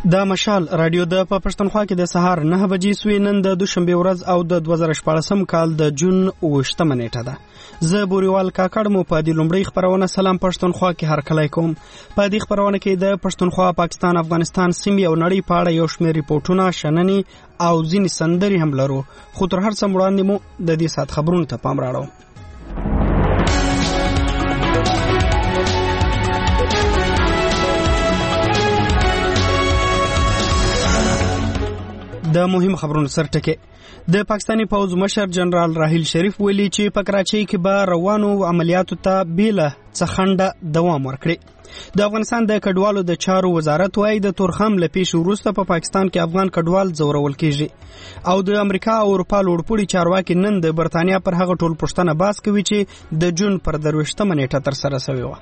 د مشال رادیو د پښتونخوا کې د سهار 9 بجې سوی نن د دوشنبه ورځ او د 2014 کال د جون 8 نیټه ده. زه بوريوال کاکړ مو په دې لومړی خبرونه سلام پښتونخوا کې هر کله کوم. په دې خبرونه کې د پښتونخوا، پاکستان، افغانستان، سیمې او نړۍ په اړه یو شمېر ریپورتونه، شننې او ځینې سندرې هم لرو. خو تر هر څه وړاندې مو د دې سات خبرونو ته پام راړو. د مهم خبرونو سرټکه د پاکستاني پوځ مشر جنرال راحیل شریف ویلي چې په کراچۍ کې به روانو عملیاتو ته بیله څخنډه دوام ورکړي. د افغانستان د کډوالو د چارو وزارت وايي د تورخم له پیښې وروسته په پاکستان کې افغان کډوال ځورول کیږي او د امریکا او اروپا لوړپوړي چارواکي نن د برتانیا پر هغه ټول پوښتنه بحث کوي چې د جون پر 23 نیټه تر سره شوی و.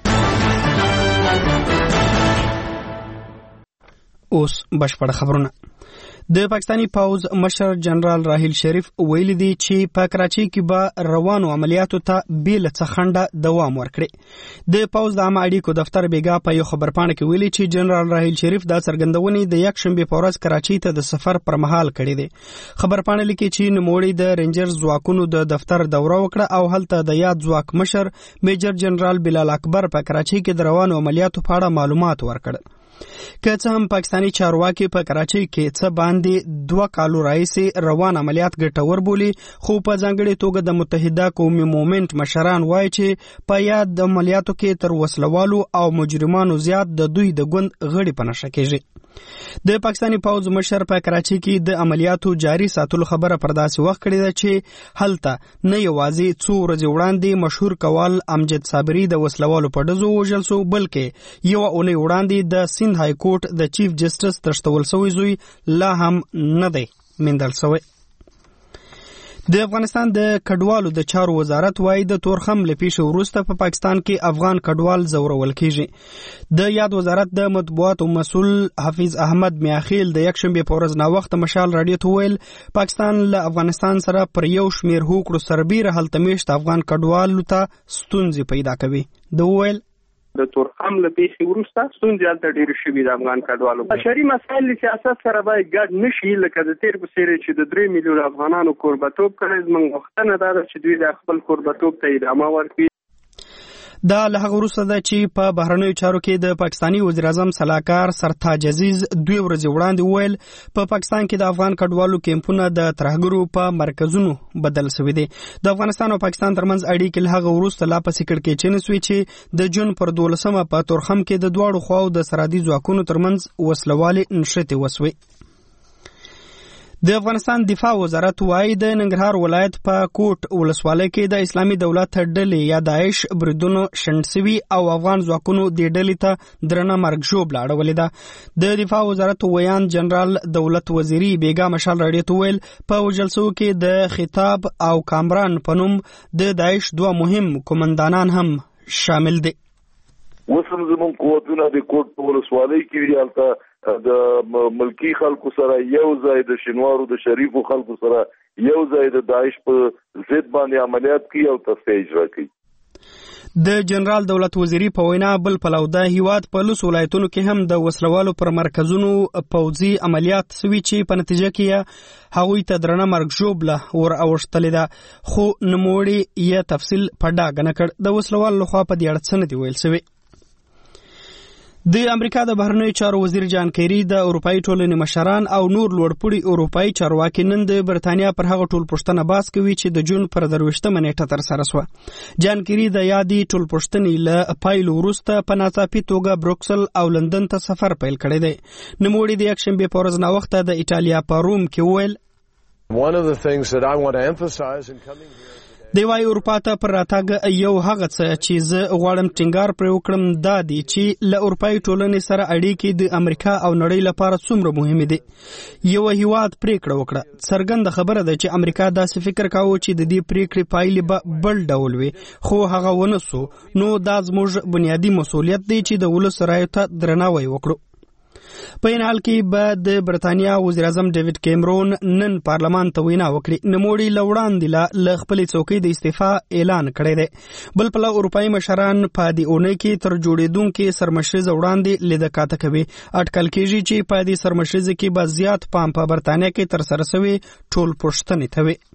اوس بشپړ خبرونه. د پاکستاني پوځ مشر جنرال راحیل شریف ویلي دی چې په کراچۍ کې به روانو عملیاتو ته بیله څخنډه دوام ورکړي. د پوځ د عامه اړیکو دفتر بیګا په یو خبرپاڼه کې ویلي چې جنرال راحیل شریف دا څرګندونې د یکشنبه په ورځ کراچۍ ته د سفر پر مهال کړې دي. خبرپاڼه لیکي چې نوموړي د رینجر ځواکونو د دفتر دوره وکړه او هلته د یاد ځواک مشر میجر جنرال بلال اکبر په کراچۍ کې د روانو عملیاتو په اړه معلومات ورکړل. که څه هم پاکستاني چارواکي په کراچۍ کې څه باندې 2 کالو راهیسې روان عملیات ګټور بولي، خو په ځانګړې توګه د متحده قومي مومنت مشران وایي چې په یاد عملیاتو کې تر وسلوالو او مجرمانو زیات د دوی د ګوند غړي په نښه کېږي. د پاکستاني پوځ مشر په کراچۍ کې د عملیاتو جاري ساتلو خبره پر داسې وخت کړې ده چې هلته نه یوازې څو ورځې وړاندې مشهور کوال امجد صابري د وسلوالو په ډزو وژل شو، بلکې یو اونۍ وړاندې د سند های کورټ د چیف جسټس تښتول شوی زوی لا هم نه دی میندل شوی. د افغانستان د کډوالو د چارو وزارت وايي د تورخم له پیښې وروسته په پاکستان کې افغان کډوال ځورول کیږي. د یاد وزارت د مطبوعاتو مسؤل حفیظ احمد میاخیل د یکشنبه په ورځ ناوخته مشال رادیو ته ویل پاکستان له افغانستان سره پر یو شمېر هوکړو سربیره هلته میشت افغان کډوالو ته ستونزې پیدا کوي. د ویل د تورخم له پیښې وروسته ستونزې هلته ډېرې شوي د افغان کډوالو. بشري مسایل له سیاست سره باید ګډ نشي، لکه د تېر په څېر چې د 3 میلیون افغانانو کوربهتوب کړی. زموږ غوښتنه دا ده چې دوی د خپل کوربهتوب ته ادامه ورکړي. دا له هغه وروسته ده چې په بهرنیو چارو کې د پاکستاني وزیر اعظم سلاکار سرتاج عزیز 2 ورځې وړاندې ویل په پاکستان کې د افغان کډوالو کیمپونه د ترهګرو په مرکزونو بدل شوي دي. د افغانستان او پاکستان ترمنځ اړیکې له هغه وروسته لا پسې کړکېچنې شوې چې د جون پر 12 په تورخم کې د دواړو خواو د سرحدي ځواکونو ترمنځ وسلوالې نښتې وسوې. د افغانستان دفاع وزارت وايي د ننګرهار ولایت په کوټ ولسوالۍ کې د اسلامي دولت ډلې یا داعش بریدونو شنډ او افغان ځواکونو د ډلې ته درنه مرګ ژوبله اړولې ده. د دفاع وزارت ویان جنرال دولت وزیری بیګا مشال راډیو ته ویل په وژل شوو کې د خطاب او کامران په نوم د داعش 2 مهم قومندانان هم شامل دي. وسم زمون قوتونه د کوټ ولسوالۍ کې هلته د ملکی خلکو سره یو ځای د شینوارو د شریفو خلکو سره یو ځای د داعش په ضد باندې عملیات کوي او تصفیه اجرا کوي. د جنرال دولت وزیری په وینا بل پلو د هیواد په لوس ولایتونو کې هم د وسلوالو پر مرکزونو پوځي عملیات سوي چې په نتیجه کې هغوی ته درنه مرګ ژوبله ور اوښتلې ده، خو نوموړي یې تفصیل په ډاګه نه کړ. د وسلوالو لخوا په دې اړه څه نه دي ویل شوي. د امریکا د بهرنیو چارو وزیر جان کیری د اروپאי ټولنې مشران او نور لوړپوړي اروپאי چارواکي نن د برتانیا پر هغه ټول پوښتنه بحث کوي چې د جون پر 23 نیټه تر سره شوه. جان کیری د یادې ټول پوښتنې له پایلو وروسته په ناڅاپي توګه بروکسل او لندن ته سفر پیل کړی دی. نوموړي د یکشنبه په ورځ ناوخته د ایټالیا په روم کې ویل One of the things that I want to emphasize in coming here دی وايي اروپا ته پر راتګ یو هغه څه چې زه غواړم ټینګار پرې وکړم دا دی چې له اروپאי ټولنې سره اړیکې د امریکا او نړۍ لپاره څومره مهمې دي. یو هیواد پریکړه وکړه، څرګنده خبره ده چې امریکا داسې فکر کاوه چې د دې پریکړې پایلې به بل ډول وي، خو هغه ونه سو. نو دا زموږ بنیادی مسؤلیت دی چې د ولس رایو ته درناوی وکړو. په این حال کې به د برتانیا وزیر اعظم ډیوډ کیمرون نن پارلمان ته وینا وکړي. نوموړي له وړاندې له خپلې څوکۍ د استعفا اعلان کړی دی. بل پله اروپایي مشران په دې اونۍ کې تر جوړېدونکې سرمشریزه وړاندې لیده کاته کوي. اټکل کېږي چې په دې سرمشریزه کې به زیات پام په برتانیا کې ترسره شوي ټول پوښتنې ته وي.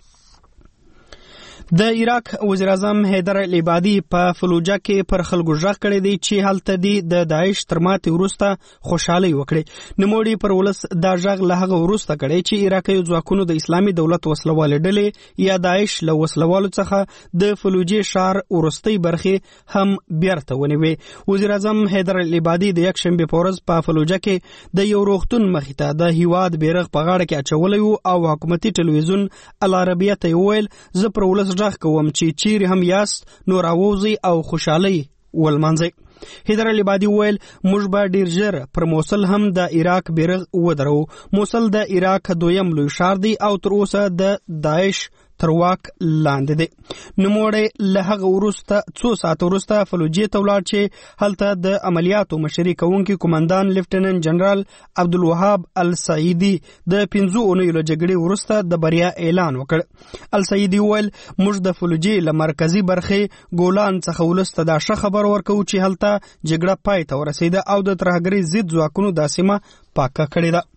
د عراق وزیر اعظم حیدر العبادي په فلوجه کې پر خلکو غږ کړی دی چې هلته دی د داعش تر ماتې وروسته خوشحالي وکړي. نوموړي پر ولس دا غږ له هغه وروسته کړی چې عراقي ځواکونو د اسلامي دولت وسلوالې ډلې یا داعش له وسلوالو څخه د فلوجې ښار وروستۍ برخې هم بیرته ونیوي. وزیر اعظم حیدر العبادي د یکشنبې په ورځ په فلوجه کې د یو روغتون مخې ته د هیواد بیرغ په غاړه کې اچولی و او حکومتي ټلویزیون العربیه ته وویل زه پر ولس غږ کوم چې چیرې هم یاست نو راووځئ او خوشحالۍ ولمانځئ. حیدر العبادي وویل موږ به ډیر ژر پر موصل هم د عراق بیرغ ودرو. موصل د عراق دویم لوی ښار دی او تر اوسه د داعش تر واک لاندې دی. نوموړی له هغه وروسته څو ساعت وروسته فلوجې ته ولاړ چې هلته د عملیاتو مشري کوونکي قومندان لیفټیننټ جنرال عبدالوهاب السعیدي د 5 اونیو له جګړې وروسته د بریا اعلان وکړ. السعیدي وویل موږ د فلوجې له مرکزي برخې ګولان څخه ولسته دا ښه خبر ورکوو چې هلته جګړه پای ته ورسېده او د ترهګرۍ ضد ځواکونو دا سیمه پاکه کړې ده.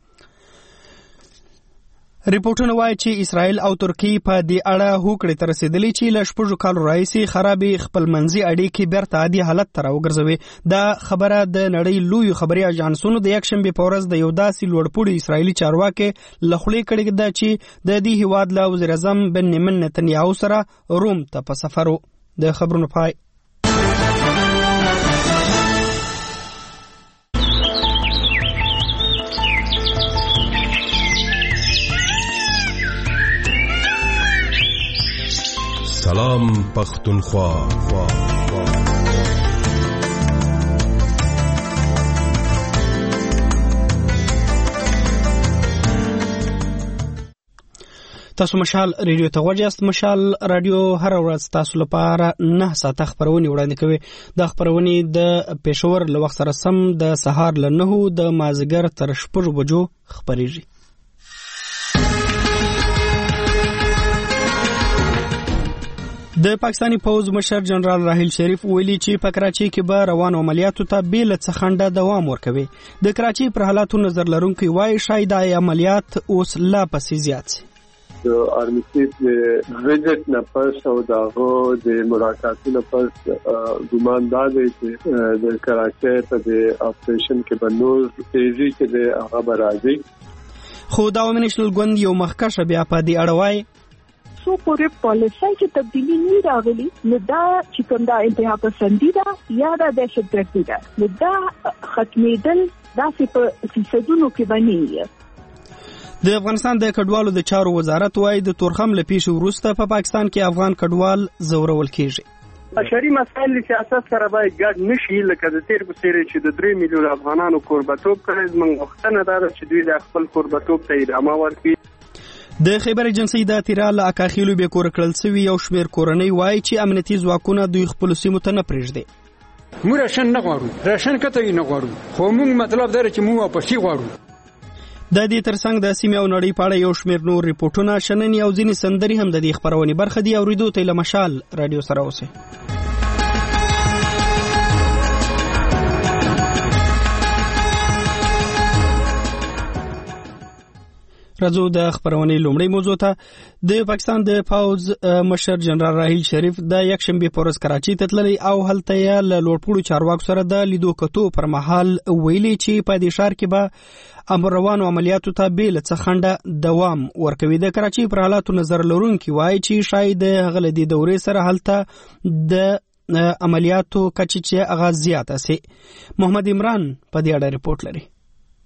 ریپورټونه وایي چې اسرائیل او ترکی په دې اړه هوکړې ته رسېدلي چې له 6 کالو راهیسې خرابې خپلمنځي اړیکې بیرته عادي حالت ته راوګرځوي. دا خبره د نړۍ لویو خبري اژانسونو د یکشنبې په ورځ د یو داسې لوړپوړي اسرائیلي چارواکي له خولې کړې ده چې د دې هیواد له وزیر اعظم بنیامین نتنیاهو سره روم ته په سفر و. د خبرونو پای. سلام پختونخوا. تاسو مشال ریډیو ته غوږ یاست. مشال رادیو هر ورځ تاسو لپاره 9 ساعته خبرونه وړاندې کوي. د خبرونې د پېښور له وخت سره سم د سهار له 9 د مازیګر تر 6 بجو خبرېږي. د پاکستانی پوز مشر جنرال راحیل شریف ویلي چې په کراچۍ کې به روانو عملیاتو ته بې له څه خنډه دوام ورکوي. د کراچۍ پر حالاتو نظر لرونکي وایي شاید دا عملیات اوس لا پسې زیات شي. د آرمی چیف د وزټ نه پس او دغه د ملاقاتونو پس ګمان دا دی چې د کراچۍ په د اپریشن کې به نور تیزی کې د هغه برازي. خو د عوامي نېشنل ګوند یو مخکښ بیا په دې اړه وایي سو پورې پالیسي چې تبدیلی نه راغلي نو دا چې کوم دا انتها پسندي ده یا دا دهشتګردي ده نو دا ختمېدل داسې په فیصدونو کې باندې. د افغانستان د کډوالو د چارو وزارت وایي د تورخم له پیښې وروسته په پاکستان کې افغان کډوال زورول کېږي. بشري مسایل چې اساس سره باید ګډ نشي لکه د تیر په څیر چې د 3 میلیون افغانانو کوربتوب کړي. موږ وختونه دا چې دوی د خپل کوربتوب ته ادامه ورکړي. د خیبر ایجنسی د اترا له اکاخیلو به کور کړل سوي یو شمیر کورنۍ وایي چې امنیتي ځواکونه دوی خپل سیمو ته نه پرېږدي. موږ راشن نه غواړو، راشن کته نه غواړو، خو موږ مطلب دا چې موږ واپس غواړو. د دې ترڅنګ د سیمې او نړۍ په اړه یو شمیر نور ریپورتونه شننې او ځینې سندري هم د دې خبرونې برخه دي. اوریدو ته له مشال رادیو سره اوسئ. راځو د خبرونې لومړی موضوع ته. د پاکستان د پوز مشر جنرال راحیل شریف د یکشنبې په ورځ کراچۍ ته تللی او هلته یې له لوړپوړو چارواکو سره د لیدو کتو پر مهال ویلي چې په دې ښار کې به امر روانو عملیاتو ته بې له څه خنډه دوام ورکوي. د کراچۍ پر حالاتو نظر لرونکي وایي چې شاید هغه له دې دورې سره هلته د عملیاتو کچې چې هغه زیاته سي. محمد عمران په دې اړه ریپورت لري.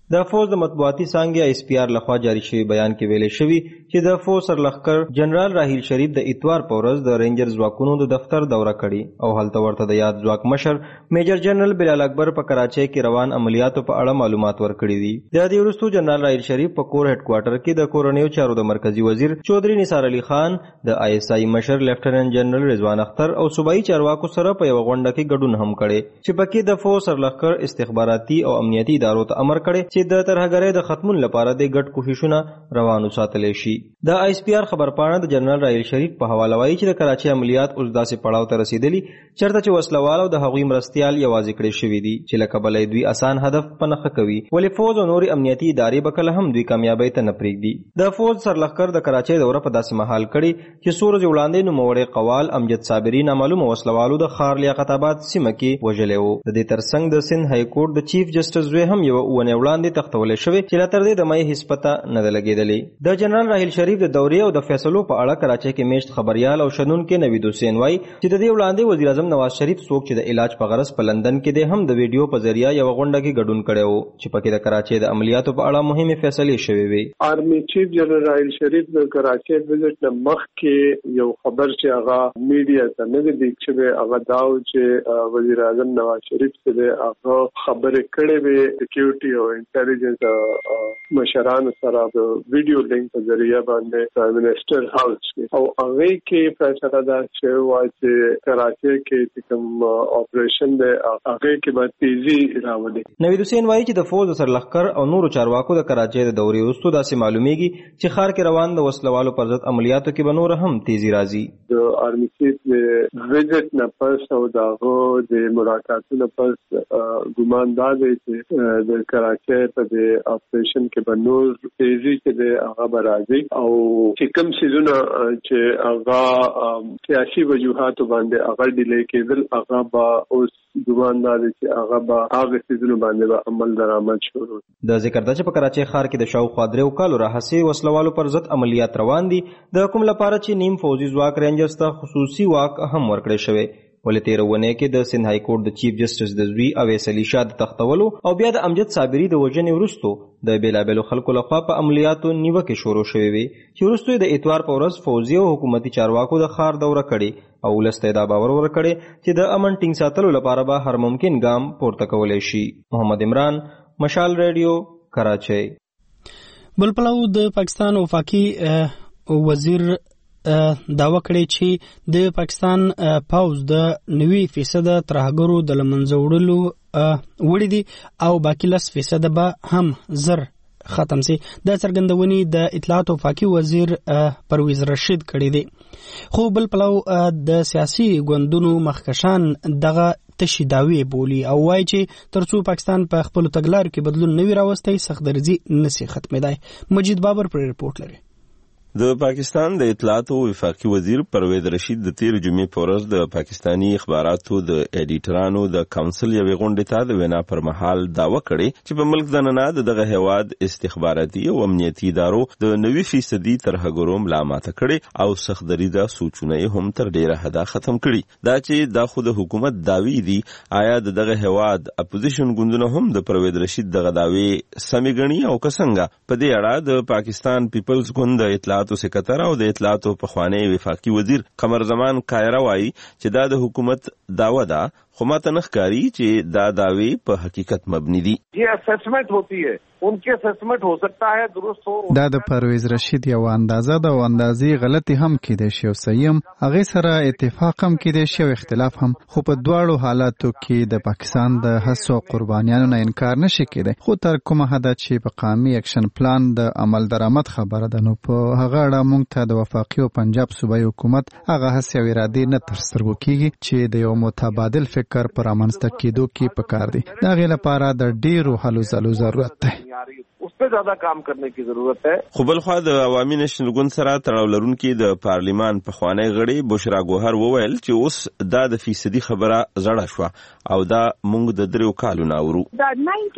د فوج د مطبوعاتي څانګې SPR لخوا جاری شوی بیان کې ویل شوی چې د فوج سرلښکر جنرال راحیل شریف د اتوار په ورځ د رینجر ځواکونو د دفتر دوره کړې او هلته ورته د یاد ځواک مشر میجر جنرال بلال اکبر په کراچۍ کې روان عملیاتو په اړه معلومات ورکړي دي. د دې وروسته جنرال راحیل شریف په کور هډ کوارټر کې د کورنیو چارو د مرکزی وزیر چودھری نثار علي خان، د ISI مشر لیفټیننټ جنرال رضوان اختر او صوبایي چارواکو سره په یو غونډه کې ګډون هم کړي چې پکې د فوج سرلښکر استخباراتي او امنیتي ادارو ته امر کړي چې د ترهګرۍ د ختمون لپاره د ګډ کوششونه روان وساتلی شي. د SPR خبرپاڼه د جنرال راحیل شریف په حواله وایي چې د کراچۍ عملیات اوس داسې پړاو ته رسیدلي چېرته چې وسلوال او د هغوی مرستیال یوازې کړی شوي دي چې له کبله دوی اسان هدف په نښه کوي، ولې فوج او نورې امنیتي ادارې به کله هم دوی کامیابۍ ته نه پرېږدي. د فوج سرلښکر د کراچۍ دوره په داسې مهال کړي چې څو ورځې وړاندې نوموړی قوال امجد صابري نامعلومه وسلوالو د ښار لیاقت آباد سیمه کې وژلی و. د دې ترڅنګ د سند های کورټ د چیف جسټس زوی هم یوه اونۍ وړاندې تختولی شوی چې لا تر دې د مۍ هیڅ پته نه ده لګېدلې. د جنرال راحیل شریف د دورې او د فیصلو په اړه کراچۍ کې میشت خبریال او شنونکی نوید حسین وایي چې د دې وړاندې وزیر اعظم نواز شریف څوک چې د علاج په غرض په لندن کې دی هم د ویډیو په ذریعه یوه غونډه کې ګډون کړی و چې پکې د کراچۍ د عملیاتو په اړه مهمې فیصلې شوې وې. آرمي چیف جنرال راحیل شریف د کراچۍ وزټ نه مخکې یو خبر چې هغه میډیا ته نه دی لیک شوی هغه دا و چې وزیر اعظم نواز شریف ته هغه خبرې کړې وې سکیورټي او انټيليجنس مشرانو سره د ویډیو لینک په ذریعہ باندې پرایم منسٹر هاوس کې او هغه کې فیصله دا شوی و چې کراچۍ کې کوم اپریشن دی هغه کې به تیزی راوړي. نوید حسین وایي چې د فوج سرلښکر او نورو چارواکو د کراچۍ د دورې وروسته داسې معلومیږي چې ښار کې روان د وسلوالو پر ضد عملیاتو کې به نور هم تیزی راځي. د آرمي چیف د وزټ نه پس او دغه د ملاقاتونو پس ګمان دا دی چې د کراچۍ په د اپریشن کې به نور تیزی کې د هغه به راځي او چې کوم څیزونه چې هغه سیاسي وجوهاتو باندې هغه ډیلې کېدل هغه به اوس ګمان دا دی چې هغه به هغه څیزونه باندې به عمل درآمد شروع. د ذکر ده چې په کراچۍ ښار کې د شاوخوا 3 کالو راهیسې وسلوالو پر ضد عملیات روان دي، د کوم لپاره چې نیم فوجي ځواک رینجرز ته خصوصي واک هم ورکړی شوی. ولې تېره اونۍ کې د سند های کورټ د چیف جسټس د زوی اویس علي شاه د تختولو او بیا د امجد صابري د وژنې وروسته د بېلابېلو خلکو لخوا په عملیاتو نیوکې شروع شوې وې چې وروسته یې د اتوار په ورځ فوجي او حکومتي چارواکو د ښار دوره کړې او ولس ته یې دا باور ورکړی چې د امن ټینګ ساتلو لپاره به هر ممکن ګام پورته کولی شي. محمد عمران، مشال ریډیو، کراچۍ. بل پلو د پاکستان وفاقي وزیر داوا کړی چې د پاکستان پوز د 90% ترهګرو د لمنځه وړلو وړي دي او باقي 10% به هم زر ختم سي. د څرګندونې د اطلاعات وفاقي وزیر پرویز رشید کړی دی. خو بل پلو د سیاسي ګوندونو مخکشان دغه تشي داوی بولی او وایي چې ترڅو پاکستان په خپل تګلارو کې بدلون نوي راوستي سخت درزي نسی ختمېدای. مجید بابر پر رپورټ لري. د پاکستان د اطلاعات او وفاقي وزیر پرویز رشید د تیر جمعې په ورځ د پاکستانی اخباراتو د ایډیټرانو د کونسل یوې غونډې ته د وینا پر مهال دعوه کړې چې په ملک دننه دغه هیواد استخباراتي او امنیتي ادارو د 90% ترهګرو ملامت کړي او سخت دریزه سوچونه هم تر ډیره حدا ختم کړي. دا چې د خود حکومت داوی دي آیا دغه هیواد اپوزیشن ګوندونه هم د پرویز رشید دغه داوی سمې ګڼي او څنګه؟ په دې اړه د پاکستان پیپلز ګوند د اطلاعات سکرټر او د اطلاعاتو پخوانی وفاقي وزیر قمر زمان کایره وایي چې دا د حکومت داوا ده خو ماته نه ښکاري چې دا دعوی په حقیقت مبني دي. یہ اسسمنٹ ہوتی ہے ان کی اسسمنٹ ہو سکتا ہے درست ہو. دا د پرویز رشید یو اندازه د اندازې غلطي هم کېدای شي او صحیح هم هغه سره اتفاق هم کېدای شي او اختلاف هم، خو په دواړو حالاتو کې د پاکستان د هڅو قربانیانو نه انکار نشي کېدای. خو تر کومه حد چې په قومي اکشن پلان د عمل درآمد خبره ده نو په هغه اړه موږ ته د وفاقي او پنجاب صوبایي حکومت هغه هڅې او ارادې نه تر سترګو کېږي چې د یو متبادل فکر پر رامنځته کېدو کې پکار دي. د هغې لپاره د ډېرو هلو ځلو ضرورت دی. اس په زیاده کام کرنے کی ضرورت ہے. خو بل خوا د عوامي نېشنل ګوند سره تړاو لرونکي د پارلیمان پخوانی غړي بشرا ګوهر وویل چې اوس دا د فیصدي خبره زړه شوه او دا موږ د 3 کالو نه اورو. دا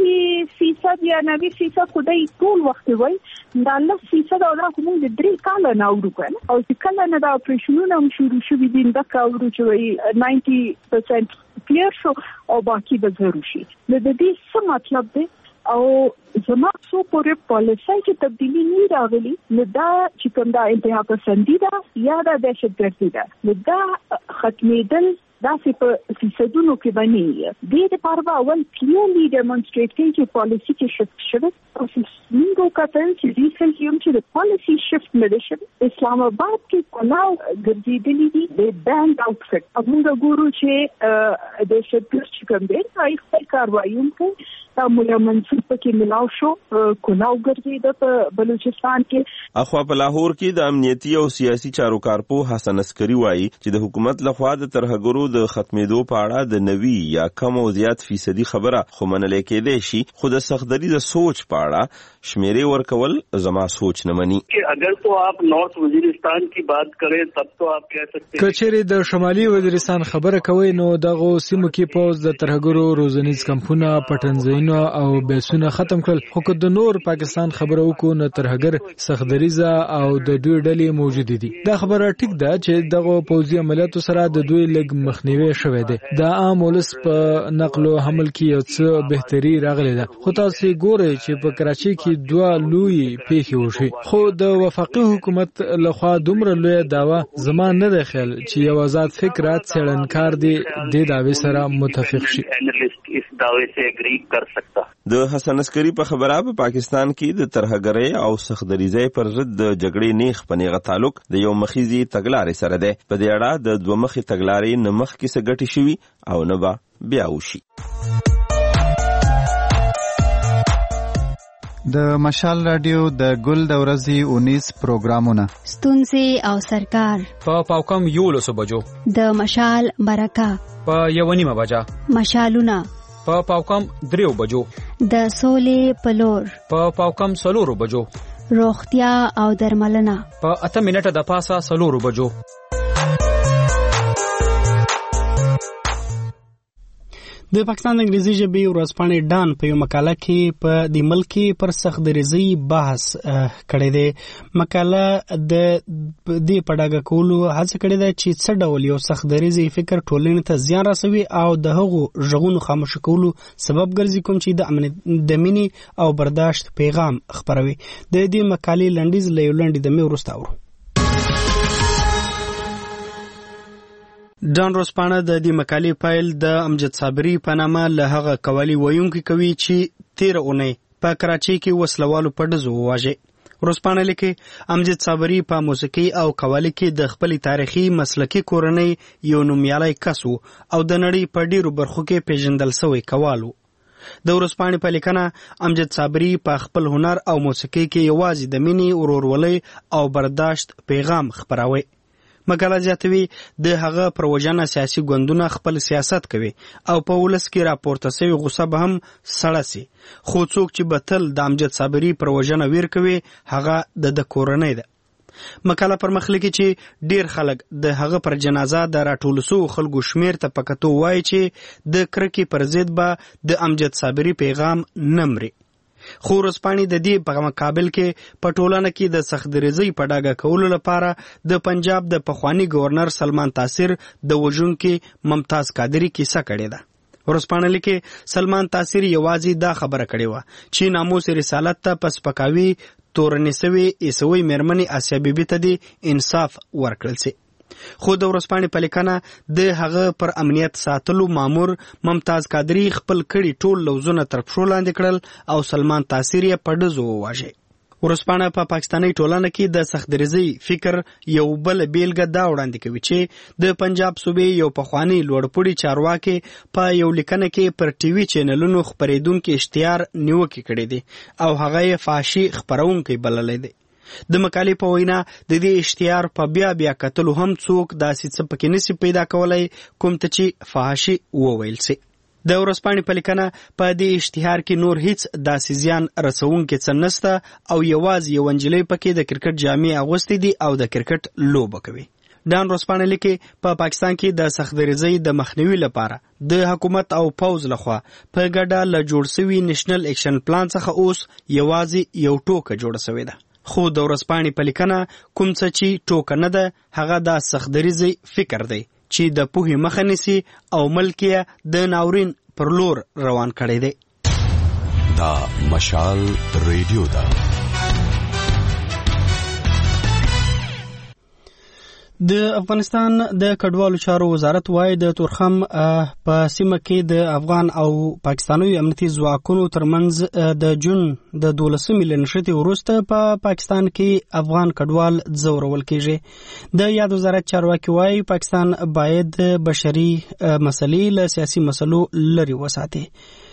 90% یا 90% خدای ټول وخت وای دا 10% او دا موږ د 3 کالو نه اورو کنه او چې کله نه دا اپریشنونه هم شروع شوي دي دا اورو چې وای 90% کلیر شو او باقي به ضروري شي. د دې څه مطلب دی؟ او زما څو پورې پالیسي کې تبدیلی نه راغلي نو دا چې کوم دا انتها پسندي ده یا دا دهشتګردي ده نو دا ختمېدل دا په فیصدونو کې باندې د لپاره اول کلیرلی ډیمونستریټ کوي چې پالیسي کې شفت شوه او څنګه کتل چې ریسنټلی چې د پالیسي شفت نه شوه اسلام آباد کې کلاو ګرځېدلې دي د بانډ آوټفټ موږ ګورو چې د شپږ چې کوم دی هغه خپل کاروایي کوي تا مولا منصور پکې ملاو شو کلاو ګرځېده په بلوچستان کې اخوا په لاهور کې د امنیتي او سیاسي چارو کارپو حسن عسکری وایي چې د حکومت لخوا د ترهګرو د ختمېدو په اړه د نوي یا کم او زیات فیصدي خبره خو منل کېدای شي خو د سختدري د سوچ په اړه شمیرې ورکول زما سوچ نه مني. اگر تو آپ نارتھ وزیرستان کی بات کریں تب تو آپ کہہ سکتے ہیں کچېرې د شمالي وزیرستان خبره کوي نو دغه سیمو کې پوز د ترهګرو روزنیز کمپونه پټنځایونه او بیسونه ختم کړل خو که د نور پاکستان خبره وکړو نو ترهګر سختدریزه او د دوی ډلې موجود دي. دا خبره ټیک ده چې دغه پوځي عملیاتو سره د دوی لږ مخنیوي شوی دی. دا عام ولس په نقل او حمل کې یو څه بهتري راغلی ده خو تاسو ګورئ چې په کراچۍ کې دوه لوی پیښې وشي خو د وفاقي حکومت لخوا دومره لوی داوا زما نه دی خیال چې یو آزاد فکر څېړنکار دی د داوی سره متفق شي. د حسن عسکری په خبره په پاکستان کې د ترهګرۍ او سختدریزۍ پر ضد د جګړې نیغ په نیغه تعلق د یو مخیزي تګلارې سره دی. په دې اړه د دوه مخې تګلارې نه مخکې څه ګټې شوي او نه به بیا وشي. د مشال رادیو د ګل د ورځې 19 پروګرامونه ستونزې او سرکار په پاوکم 11 بجو د مشال برکه په 1:30 بجا مشالونه په پاوکم 3 بجو د سولې پلور په پاوکم 4 بجو روغتیا او درملنه په 8 منټه د پاسه 4 بجو. د پاکستان د انګریزي ژبې ورځپاڼې ډان په یو مقاله کې په د ملکی پر سختدریزۍ بحث کړی دی. مقاله د دې په ډاګه کولو هڅه کړې ده چې څه ډول یو سختدریزۍ فکر ټولنې ته زیان رسوي او د هغو غږونو خاموش کولو سبب ګرځي کوم چې د مینې او برداشت پیغام خپروي. د دې مقالې لنډیز له یو لنډي دمې وروسته اورو. ډان ورځپاڼه د دې مقالې پیل د امجد صابري په نامه له هغه قوالي ویونکي کوي چې تیره اونۍ په کراچۍ کې وسلوالو په ډزو وواژه. ورځپاڼه لیکي امجد صابري په موسیقي او قوالي کې د خپلې تاریخي مسلکي کورنۍ یو نومیالی کس و او د نړۍ په ډیرو برخو کې پیژندل شوی قوال و. د ورځپاڼې په لیکنه امجد صابري په خپل هنر او موسیقي کې یوازې د مینې ورورولۍ او برداشت پیغام خپراوی. مقاله زیاتوي د هغه پر وجنه سیاسي ګوندونه خپل سیاست کوي او په ولس کې راپورته شوی غوسه به هم سړه سي خو څوک چې بتل د امجد صابري پر وجنه ویر کوي هغه د کورنۍ ده. مقاله پر مخ لیکي چې ډیر خلک د هغه پر جنازه د راټول سو خلکو شمیر ته پکتو وایي چې د کرکې پر ضد به د امجد صابري پیغام نمري. خو ورځپاڼې د دې په مقابل کې په ټولنه کې د سختدریزۍ په ډاګه کولو لپاره د پنجاب د پخوانی گورنر سلمان تاثیر د وژونکي ممتاز قادری کیسه کړې ده. ورځپاڼه لیکي سلمان تاثیر یوازې دا خبره کړې وه چې ناموس رسالت ته پس پکاوي تورنې سوي عیسوي میرمنې آسیا بیبي ته د انصاف ورکړل سي. خو د ورځپاڼې په لیکنه د هغه پر امنیت ساتلو مامور ممتاز قادری خپل کړي ټول لوزونه تر پښو لاندې کړل او سلمان تاثیر یې په ډزو وواژه. ورځپاڼه په پاکستاني ټولنه کې د سختدریزۍ فکر یو بل بیلګه دا وړاندې کوي چې د پنجاب صوبې یو پخوانی لوړپوړي چارواکي په یو لیکنه کې پر ټي وي چینلونو خپرېدونکي اشتهار نیوکې کړې دي او هغه یې فحاشي خپرونکی بللی دی. د مقالې په وینا د دې اشتهار په بیا کتلو هم څوک داسې څه پکې نشي پیدا کولای کوم ته چې فحاشي وویل سي. د ورځپاڼې په لیکنه په دې اشتهار کې نور هیڅ داسې زیان رسونکي څه نشته او یوازې یو نجلۍ پکې د کرکټ جامې اغوستې دي او د کرکټ لوبه کوي. ډان ورځپاڼه لیکي په پاکستان کې د سختدریزۍ د مخنیوي لپاره د حکومت او پوځ لخوا په ګډه له جوړ شوي نېشنل اکشن پلان څخه اوس یوازې یو ټوکه جوړه شوې ده. خو د ورځپاڼې په لیکنه کوم څه چې ټوکه نه ده هغه د سختدریزۍ فکر دی چې د پوهې مخه نیسي او ملک یې د ناورین پر لور روان کړی دی. دا مشال ریډیو دا د افغانستان د کډوالو چارو وزارت وايي د تورخم په سیمه کې د افغان او پاکستاني امنیتي ځواکونو ترمنځ د جون د 12 میلیون شتي وروسته په پاکستان کې افغان کډوال ځورول کیږي. د یاد وزارت چارواکي وايي پاکستان باید بشري مسلې له سیاسي مسلو لري وساتي.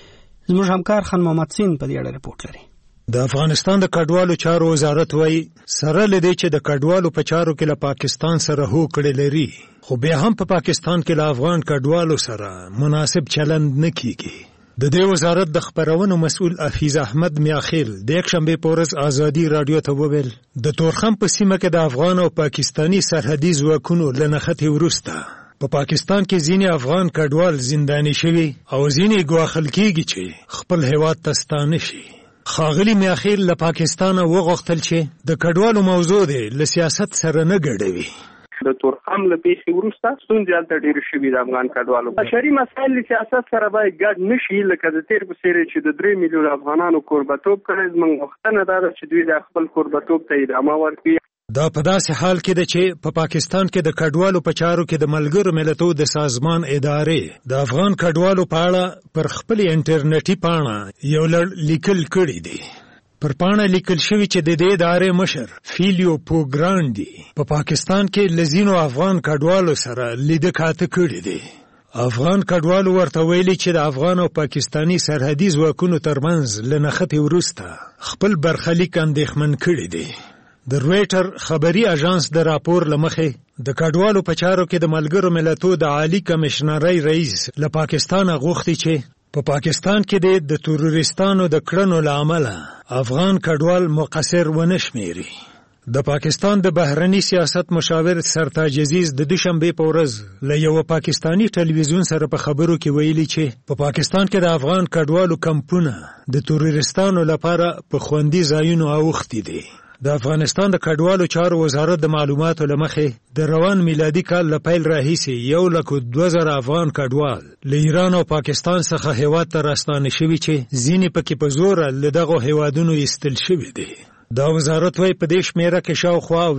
زموږ همکار خان محمد سین په دې اړه ریپورت لري. د افغانستان د کډوالو چارو وزارت وايي سره لدی چې د کډوالو په چارو کې له پاکستان سره هوکړه لري خو بیا هم په پاکستان کې له افغان کډوالو سره مناسب چلند نه کیږي. د دې وزارت د خبرونو مسؤل حفیظ احمد میاخیل د یک شنبه په ورځ ازادي رادیو ته وویل د تورخم په سیمه کې د افغان او پاکستاني سرحدي ځواکونو له نښتې وروسته په پاکستان کې ځینې افغان کډوال زنداني شوي او ځینې ګواښل کیږي چې خپل هیواد ته ستانه شي. خاغلی میاخیل له پاکستانه وغوښتل چې د کډوالو موضوع دی له سیاست سره نه ګډوي. د تورخم له پیښې وروسته ستونزې هلته ډېرې شوي د افغان کډوالو. بشري مسایل له سیاست سره باید ګډ نه شي لکه د تېر په څېر چې د 3 میلیون افغانانو کوربتوب کړی. زموږ غوښتنه دا ده چې دوی د خپل کوربتوب ته ادامه ورکړي. دا په داسې حال کې ده چې په پاکستان کې د کډوالو په چارو کې د ملګرو ملتونو د سازمان ادارې د افغان کډوالو په اړه پر خپل انټرنیټي پاڼه یو لیکل کړی دی. پر پاڼه لیکل شوی چې د دې ادارې مشر فیلیو پوګراندي په پاکستان کې لزینو افغان کډوالو سره لیده کاته کړی دی. افغان کډوالو ورته ویلي چې د افغان او پاکستاني سرحدي ځواکونو ترمنځ له نښتې وروسته خپل برخلیک اندېښمن کړی دی. د رویټر خبري اژانس د راپور لمخې د کډوالو په چارو کې د ملګرو ملتونو د عالی کمشنرۍ رئیس له پاکستان غوښتي چې په پاکستان کې د تروریستانو د کړنو له امله افغان کډوال مقصر ونه شمیري. د پاکستان د بهرني سیاست مشاور سرتاج عزیز د دوشنبه په ورځ له یو پاکستانی ټلویزیون سره په خبرو کې ویلي چې په پاکستان کې د افغان کډوالو کمپونه د تروریستانو لپاره په خوندي ځایونو اوختي دي. د افغانستان د کډوالو چارو وزارت د معلوماتو له مخې د روان میلادي کال له پیل راهیسې 1,02,000 افغان کډوال له ایران او پاکستان څخه هیواد ته راستانه شوي چې ځینې پکې په زوره له دغو هیوادونو ایستل شوي دي. دا وزارت وايي په دې شمیره کې شاوخوا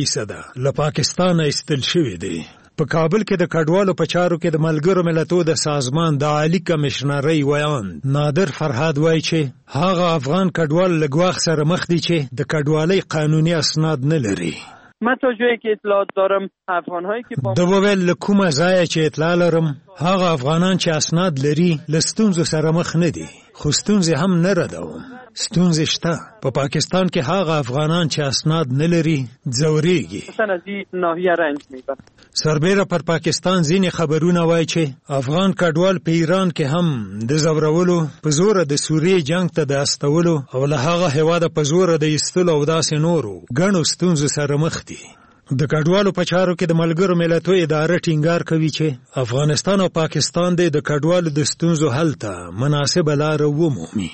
80% له پاکستانه ایستل شوي دي. په کابل کې د کډوالو په چارو کې د ملګرو ملتونو د سازمان د عالی کمشنرۍ ویان نادر فرهاد وايي چې هغه افغان کډوال له ګواښ سره مخ دي چې د کډوالۍ قانوني اسناد نه لري. من تا جایی که اطلاعات دارم افغان‌هایی که با دوبل له کومه ځایه چې اطلاع لرم هغه افغانان چې اسناد لري له ستونزو سره مخ نه دي خو ستونزې هم نه ردوم. ستونزې شته. په پاکستان کې هغه افغانان چې اسناد نه لري ځورېږي. مثلا از این ناحیه رنج میبرن. سربیره پر پاکستان ځینې خبرونه وایي چې افغان کډوال په ایران کې هم د ځورولو په زوره د سوریې جنگ ته د استولو او له هغه هېواده په زوره د ایستلو او داسې نورو ګڼو ستونزو سره مخ دي. د کډوالو په چارو کې د ملګرو ملتونو اداره ټینګار کوي چې افغانستان او پاکستان د کډوالو د ستونزو حل ته مناسبه لاره ومومي.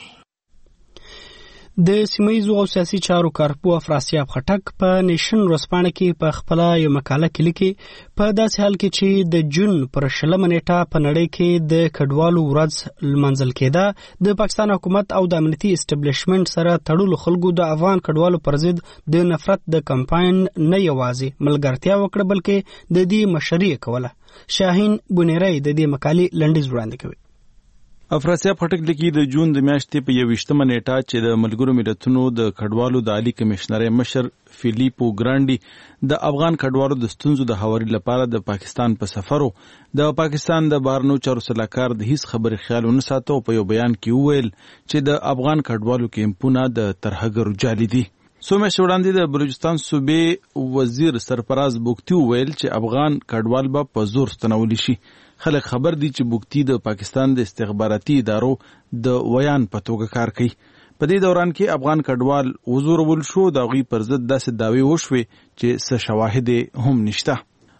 د سیمه‌ییزو او سیاسي چارو کارپو افراسیاب خټک په نیشن ورځپاڼه کې په خپل یو مقاله کې لیکي په داسې حال کې چې د جون پر 20 نیټه په نړۍ کې د کډوالو ورځ لمانځل کېده د پاکستان حکومت او د امنیتي اسټابلیشمنت سره تړلو خلکو د افغان کډوالو پر ضد د نفرت د کمپاین نه یوازې ملګرتیا وکړه بلکې د دې مشري کوله. شاهین بونیری د دې مقالې لنډیز وړاندې کوي. افراسیاب خټک لیکي د جون د میاشتې په 21 نیټه چې د ملګرو ملتونو د کډوالو د عالی کمشنرۍ مشر فیلیپو ګرانډي د افغان کډوالو د ستونزو د هواري لپاره د پاکستان په سفرو د پاکستان د بهرنیو چارو سلاکار د هیڅ خبرې خیال ونه ساتو. په یو بیان کې وویل چې د افغان کډوالو کیمپونه د ترهګرو جالي دي. څو میاشتې وړاندې د بلوچستان صوبې وزیر سرفراز بوکتی وویل چې افغان کډوال به په زور ستنولی شي. خلک خبر دي چې بوکتی د پاکستان د استخباراتي ادارو د ویان په توګه کار کوي. په دې دوران کې افغان کډوال وزورول شو. د هغوی پر ضد داسې دعوې وشوې چې څه شواهد هم نشته.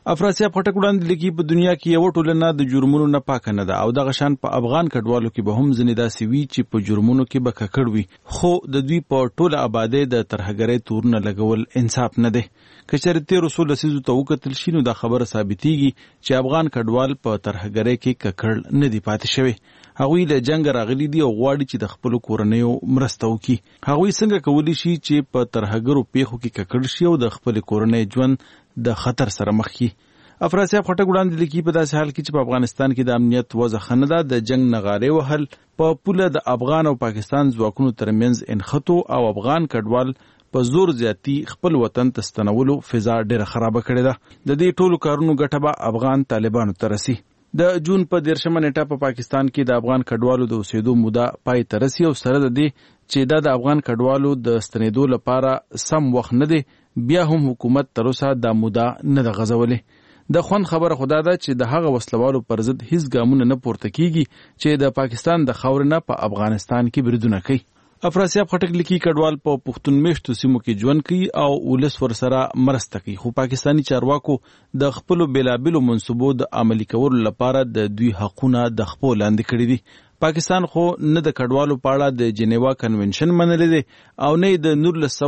افراسیاب خټک وړاندې لیکي په دنیا کې یو ټولنه د جرمونو نه پاک نه ده او دغه شان په افغان کډوالو کې به هم ځنې داسې وي چې په جرمونو کې به ککړ وي، خو د دوی په ټوله آبادۍ د ترهګرۍ تورونه لګول انصاف نه دی. که چېرې تېرو 16 لسیزو ته وکتل شي نو دا خبره ثابتېږي چې افغان کډوال په ترهګرۍ کې ککړ نه دي پاتې شوي. هغوی له جنګ راغلي دي او غواړي چې د خپلو کورنیو مرسته وکړي. هغوی څنګه کولی شي چې په ترهګرو پیښو کې ککړ شي او د خپلې کورنۍ ژوند د خطر سره مخ کی. افراسیاب خټک وړاندې لیکي په داسې حال کې چې په افغانستان کې د امنیت وضع ښه نه ده، د جنګ نغارې وهل په پوله د افغان او پاکستان ځواکونو ترمنځ انخطو او افغان کډوال په زور زیاتی خپل وطن ته ستنولو فضا ډېره خرابه کړې ده. د دې ټولو کارونو ګټه به افغان طالبانو ته رسي. د جون په 13 نیټه په پاکستان کې د افغان کډوالو د اوسېدو موده پای ته رسي او سره د دې چې دا د افغان کډوالو د ستنېدو لپاره سم وخت نه دی، بیا هم حکومت تر اوسه دا موده نه ده غځولې. د خوند خبره خدا ده چې د هغه وسلوالو پر ضد هیڅ ګامونه نه پورته کیږي چې د پاکستان د خاورې نه په افغانستان کې بریدونه کوي. افراسیاب خټک لیکي کډوال په پښتون میشتو سیمو کې ژوند کوي او ولس ورسره مرسته کوي، خو پاکستانی چارواکو د خپلو بیلابیلو منصوبو د عملي کولو لپاره د دوی حقونه د خپو لاندې کړي دي. پاکستان خو نه د کډوالو په اړه د جنیوا کنونشن منلی دی او نه د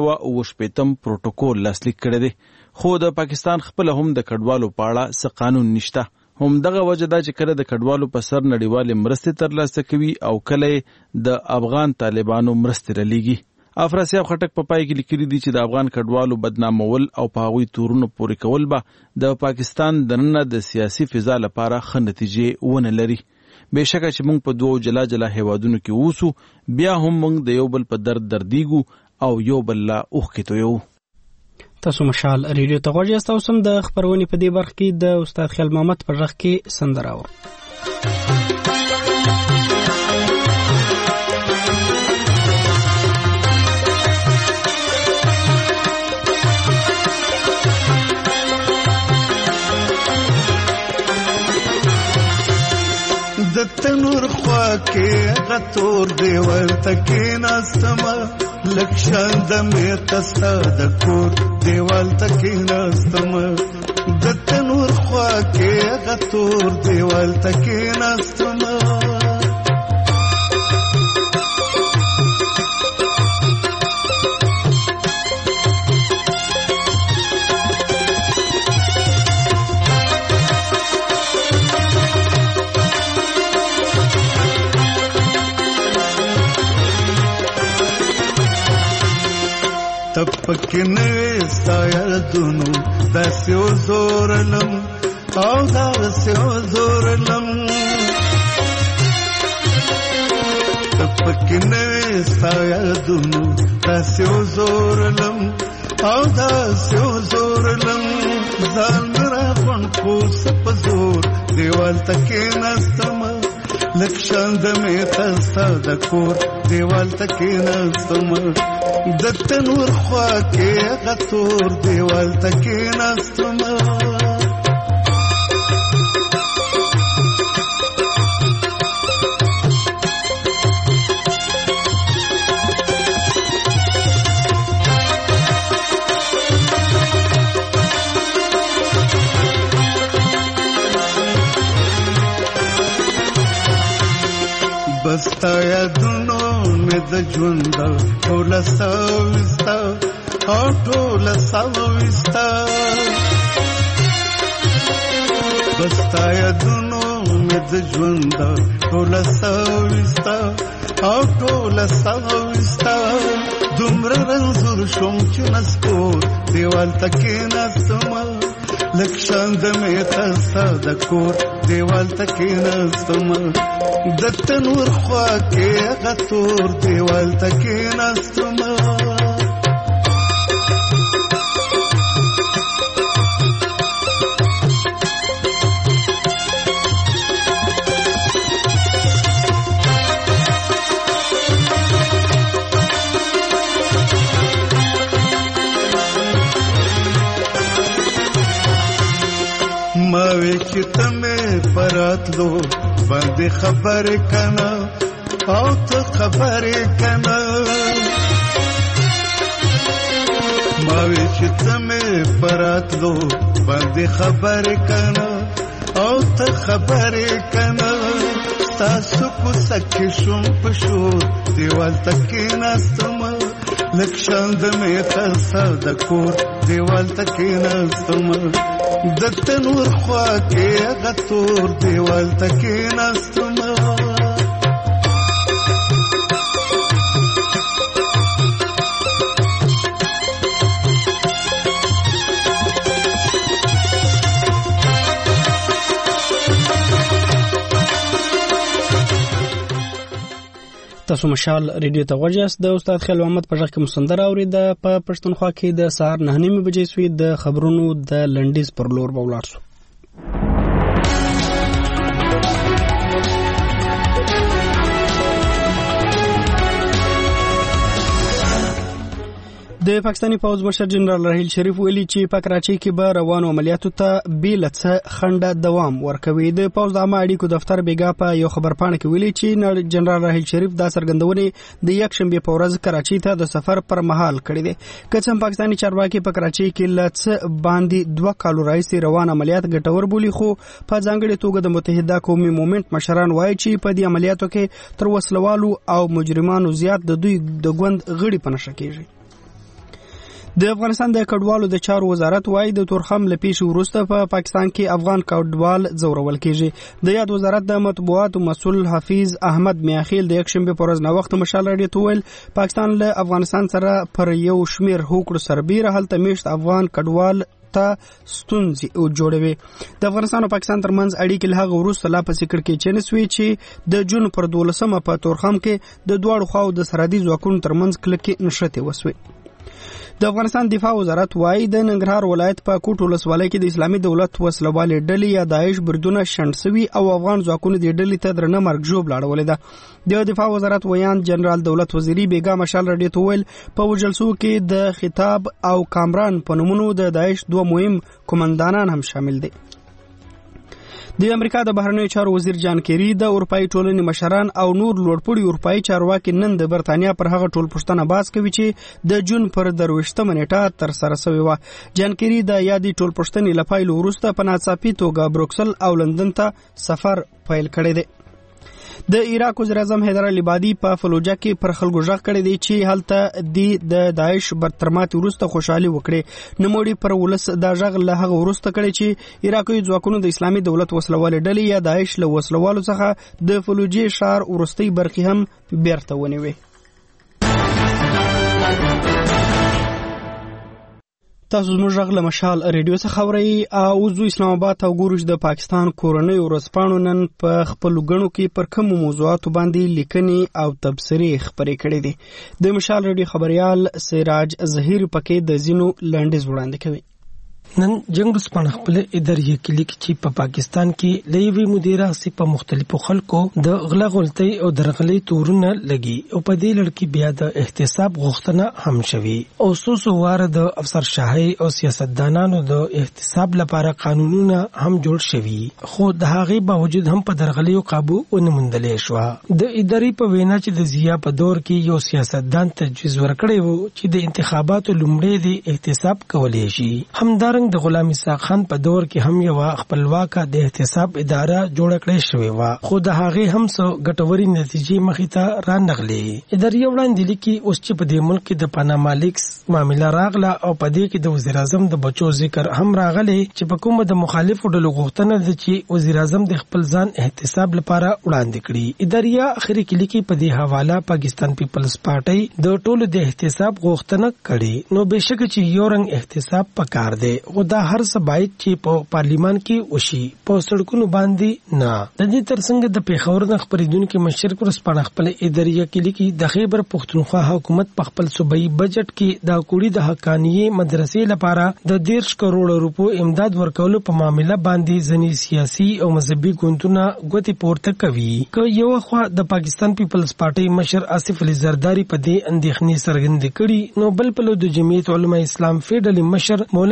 1980 پروتوکول لاسلیک کړی دی، خو د پاکستان خپل هم د کډوالو په اړه څه قانون نشته. هم دغه وجه ده چې کله د کډوالو په سر نړیوالې مرستې ترلاسه کوي او کله د افغان طالبانو مرستې رلیږي. افراسیاب خټک په پای کې لیکلي دي چې د افغان کډوالو بدنامول او په هغوی تورونو پورې کول به د پاکستان دننه د سیاسي فضا لپاره ښه نتیجې ونه لري. بېشکه چې موږ په دوو جلا جلا هیوادونو کې اوسو، بیا هم موږ د یو بل په درد دردیږو او یو بل لا اوښکې تویوو. تاسو مشال ریډیو ته غوږ یاست او سم د خبرونې په دې برخه کې د استاد خیال محمد پر غږ کې سندره اورو. د تنور خوا کې غتور دیوال تکې ناستمه لکشان د مې تستا د کور دیوال تکې ناستمه د تنور خوا کې غتور دیوال تکې ناستمه تپکې سایه دونو داسې وزورلم او داسې وزورلم تپکې سایه دونو داسې وزورلم او داسې وزورلم ځان را غونډ کوس په زور دیوال تکې ناستمه لکشان د مې تستا د کور دیوال تکې ناستمه د تنور خوا کې غتور دیوال تکې ناستمه بستا یادونو مې د ژوند ټوله ساوستا او ټوله ساوستا بستا یادونو مې د ژوند ټوله ساوستا او ټوله ساوستا دومره رنځور شوم چې نسکور دیوال تکې ناستمه لکشان د مې تستا د کور دیوال تکې ناستمه د تنور خوا کې غتور دیوال تکې ناستمه ماوی چې تمه پراتلو باندې خبرې کنه او ته خبرې کنه ماوي چې تمه پراتلو باندې خبرې کنه او ته خبرې کنه تاسو کو سکه شوم پښو دیوال تکې ناستم لکشان د مې تاسو د کور دیوال تکې ناستم د تنور خوا کې غتور دیوال تکې ناستم تاسو مشال ریډیو ته غوښیاست. د استاد خیل محمد په ژغ کې مسندره اوریده. په پښتونخوا کې د سهار 9:30 بجې سوی د خبرونو د لنډیز پر لور ولاړ شو. د پاکستاني پوځ مشر جنرال راحیل شریف ویلي چې په کراچۍ کې به روانو عملیاتو ته بیله څه خنډه دوام ورکوي. د پوځ عامه اړیکو دفتر بیګا په یو خبرپاڼه کې ویلي چې جنرال راحیل شریف دا څرګندونې د یکشنبه په ورځ کراچۍ ته د سفر پر مهال کړې دي. که څه هم پاکستاني چارواکي په کراچۍ کې لڅ باندې 2 کال راځي روان عملیات ګټور بولي، خو په ځانګړي توګه د متحده قومي مومنت مشران وایي چې په دې عملیاتو کې تر وسلوالو او مجرمانو زیات د دوی د ګوند غړي په نشه کېږي. د افغانستان د کډوالو د چارو وزارت وايي د تورخم لپیش وروسته په پاکستان کې افغان کډوال زورول کېږي. د یاد وزارت د مطبوعاتو مسؤل حفیظ احمد میاخیل د یکشنبه په ورځ نو وخت مشال راډیو ته ویل پاکستان له افغانستان سره پر یو شمیر هوکړو سربېره هلته میشت افغان کډوال ته ستونزې جوړوي. د افغانستان او پاکستان ترمنځ اړیکې له هغه وروسته لا پسې کړکېچنې شوې چې د جون پر 12 په تورخم کې د دواړو خواو د سرحدي ځواکونو ترمنځ کلکې نښتې وسوې. د افغانستان دفاع وزارت وايي د ننګرهار ولایت په کوټ ولسوالۍ کې د اسلامي دولت وسلوالې ډلې یا داعش بریدونه شنډ او افغان ځواکونو د ډلې ته درنه مرګ ژوبله اړولې ده. د دفاع وزارت ویان جنرال دولت وزیری بیګا مشال راډیو ته ویل په وجلسو کې د خطاب او کامران په نومونو د داعش 2 مهم کمانډانان هم شامل دي. د امریکا د بهرنیو چارو وزیر جان کیری د اروپאי ټولنې مشران او نور لوړپوړي اروپאי چارواکي نن د برتانیا پر هغه ټول پښتنه باز کوي چې د جون پر 23 نیټه تر سره شوی و. جان کیری د یادې ټول پښتنې لپاره وروسته په ناڅاپي توګه بروکسل او لندن ته سفر پیل کړی دی. د عراق وزیر اعظم حیدر العبادي په فلوجه کې پر خلکو ژغ کړی دی چې هلته د داعش برترمات وروسته خوشحالي وکړي. نموړي پر ولس دا ژغ له هغه وروسته کړی چې عراقي ځواکونو د اسلامي دولت وسلوالې ډلې یا داعش له وسلوالو څخه د فلوجې ښار ورستۍ برخې هم بیرته ونیوي. تاسو زموږ غږ له مشال ریډیو څخه اورئ او زو اسلام آباد او ګورج د پاکستان کورنۍ ورځپاڼو نن په خپل غنو کې پر کوم موضوعاتو باندې لیکنې او تبصرې خبرې کړې دي. د مشال ریډیو خبريال سراج ظهیر پکې د زینو لنډیز وړاندې کوي. نن جنگ رسپانه خپل اداري کلیک چې په پاکستان کې لوی مدیره سي په مختلفو خلکو د غلا غلطي او درغلي تورونه لګي او په دې لړ کې بیا د احتساب غوښتنه هم شوي او سوسو وار د افسر شاهي او سیاستدانانو د احتساب لپاره قانونونه هم جوړ شوي، خو د هغې باوجود هم په درغلي او قابو ونمندلې شو. د اداري په وینا چې د زییا په دور کې یو سیاستدان تجویز ورکړی وو چې د انتخاباتو لومړی د احتساب کولای شي. همدار د غلام اسحاق خان په دور کې هم یو خپلواکه د احتساب اداره جوړ کړې شوې و، خو د هغې هم څو ګټوري نتیجې مخې ته رانغلې. اداري وړاندې لیکي اوس چې په دې ملک کې د پاناما لیکس معامله راغله او په دې کې د وزیر اعظم د بچو ذکر هم راغلی چې په کومه د مخالفو ډلو غوښتنه ده چې وزیر اعظم د خپل ځان احتساب لپاره وړاندې کړي. اداري اخري کې لیکي په دې حواله پاکستان پیپلز پارټي د ټولو د احتساب غوښتنه کړي. نو بهشکه چې یو رنګ احتساب پکار دی او دا هر څه باید چې په پارلیمان کې وشي، په سړکونو باندې نه. د دې ترڅنګ د پیښور د خبرېدونکو مشر کورسپانډ خپل اداري کې لیکي د خیبر پښتونخوا حکومت په خپل صوبایي بجټ کې د کوړی د حقانیه مدرسې لپاره د 13 کروڑ روپو امداد ورکولو په معاملې باندې ځنی سیاسي او مذهبي ګوندونه غوتی پورته کوي. که یو خوا د پاکستان پیپلز پارټي مشر آصف علي زرداری په دې اندېښنې څرګندې کړي، نو بل په د جمعیت علماء اسلام فیډرل مشر مولانا فضل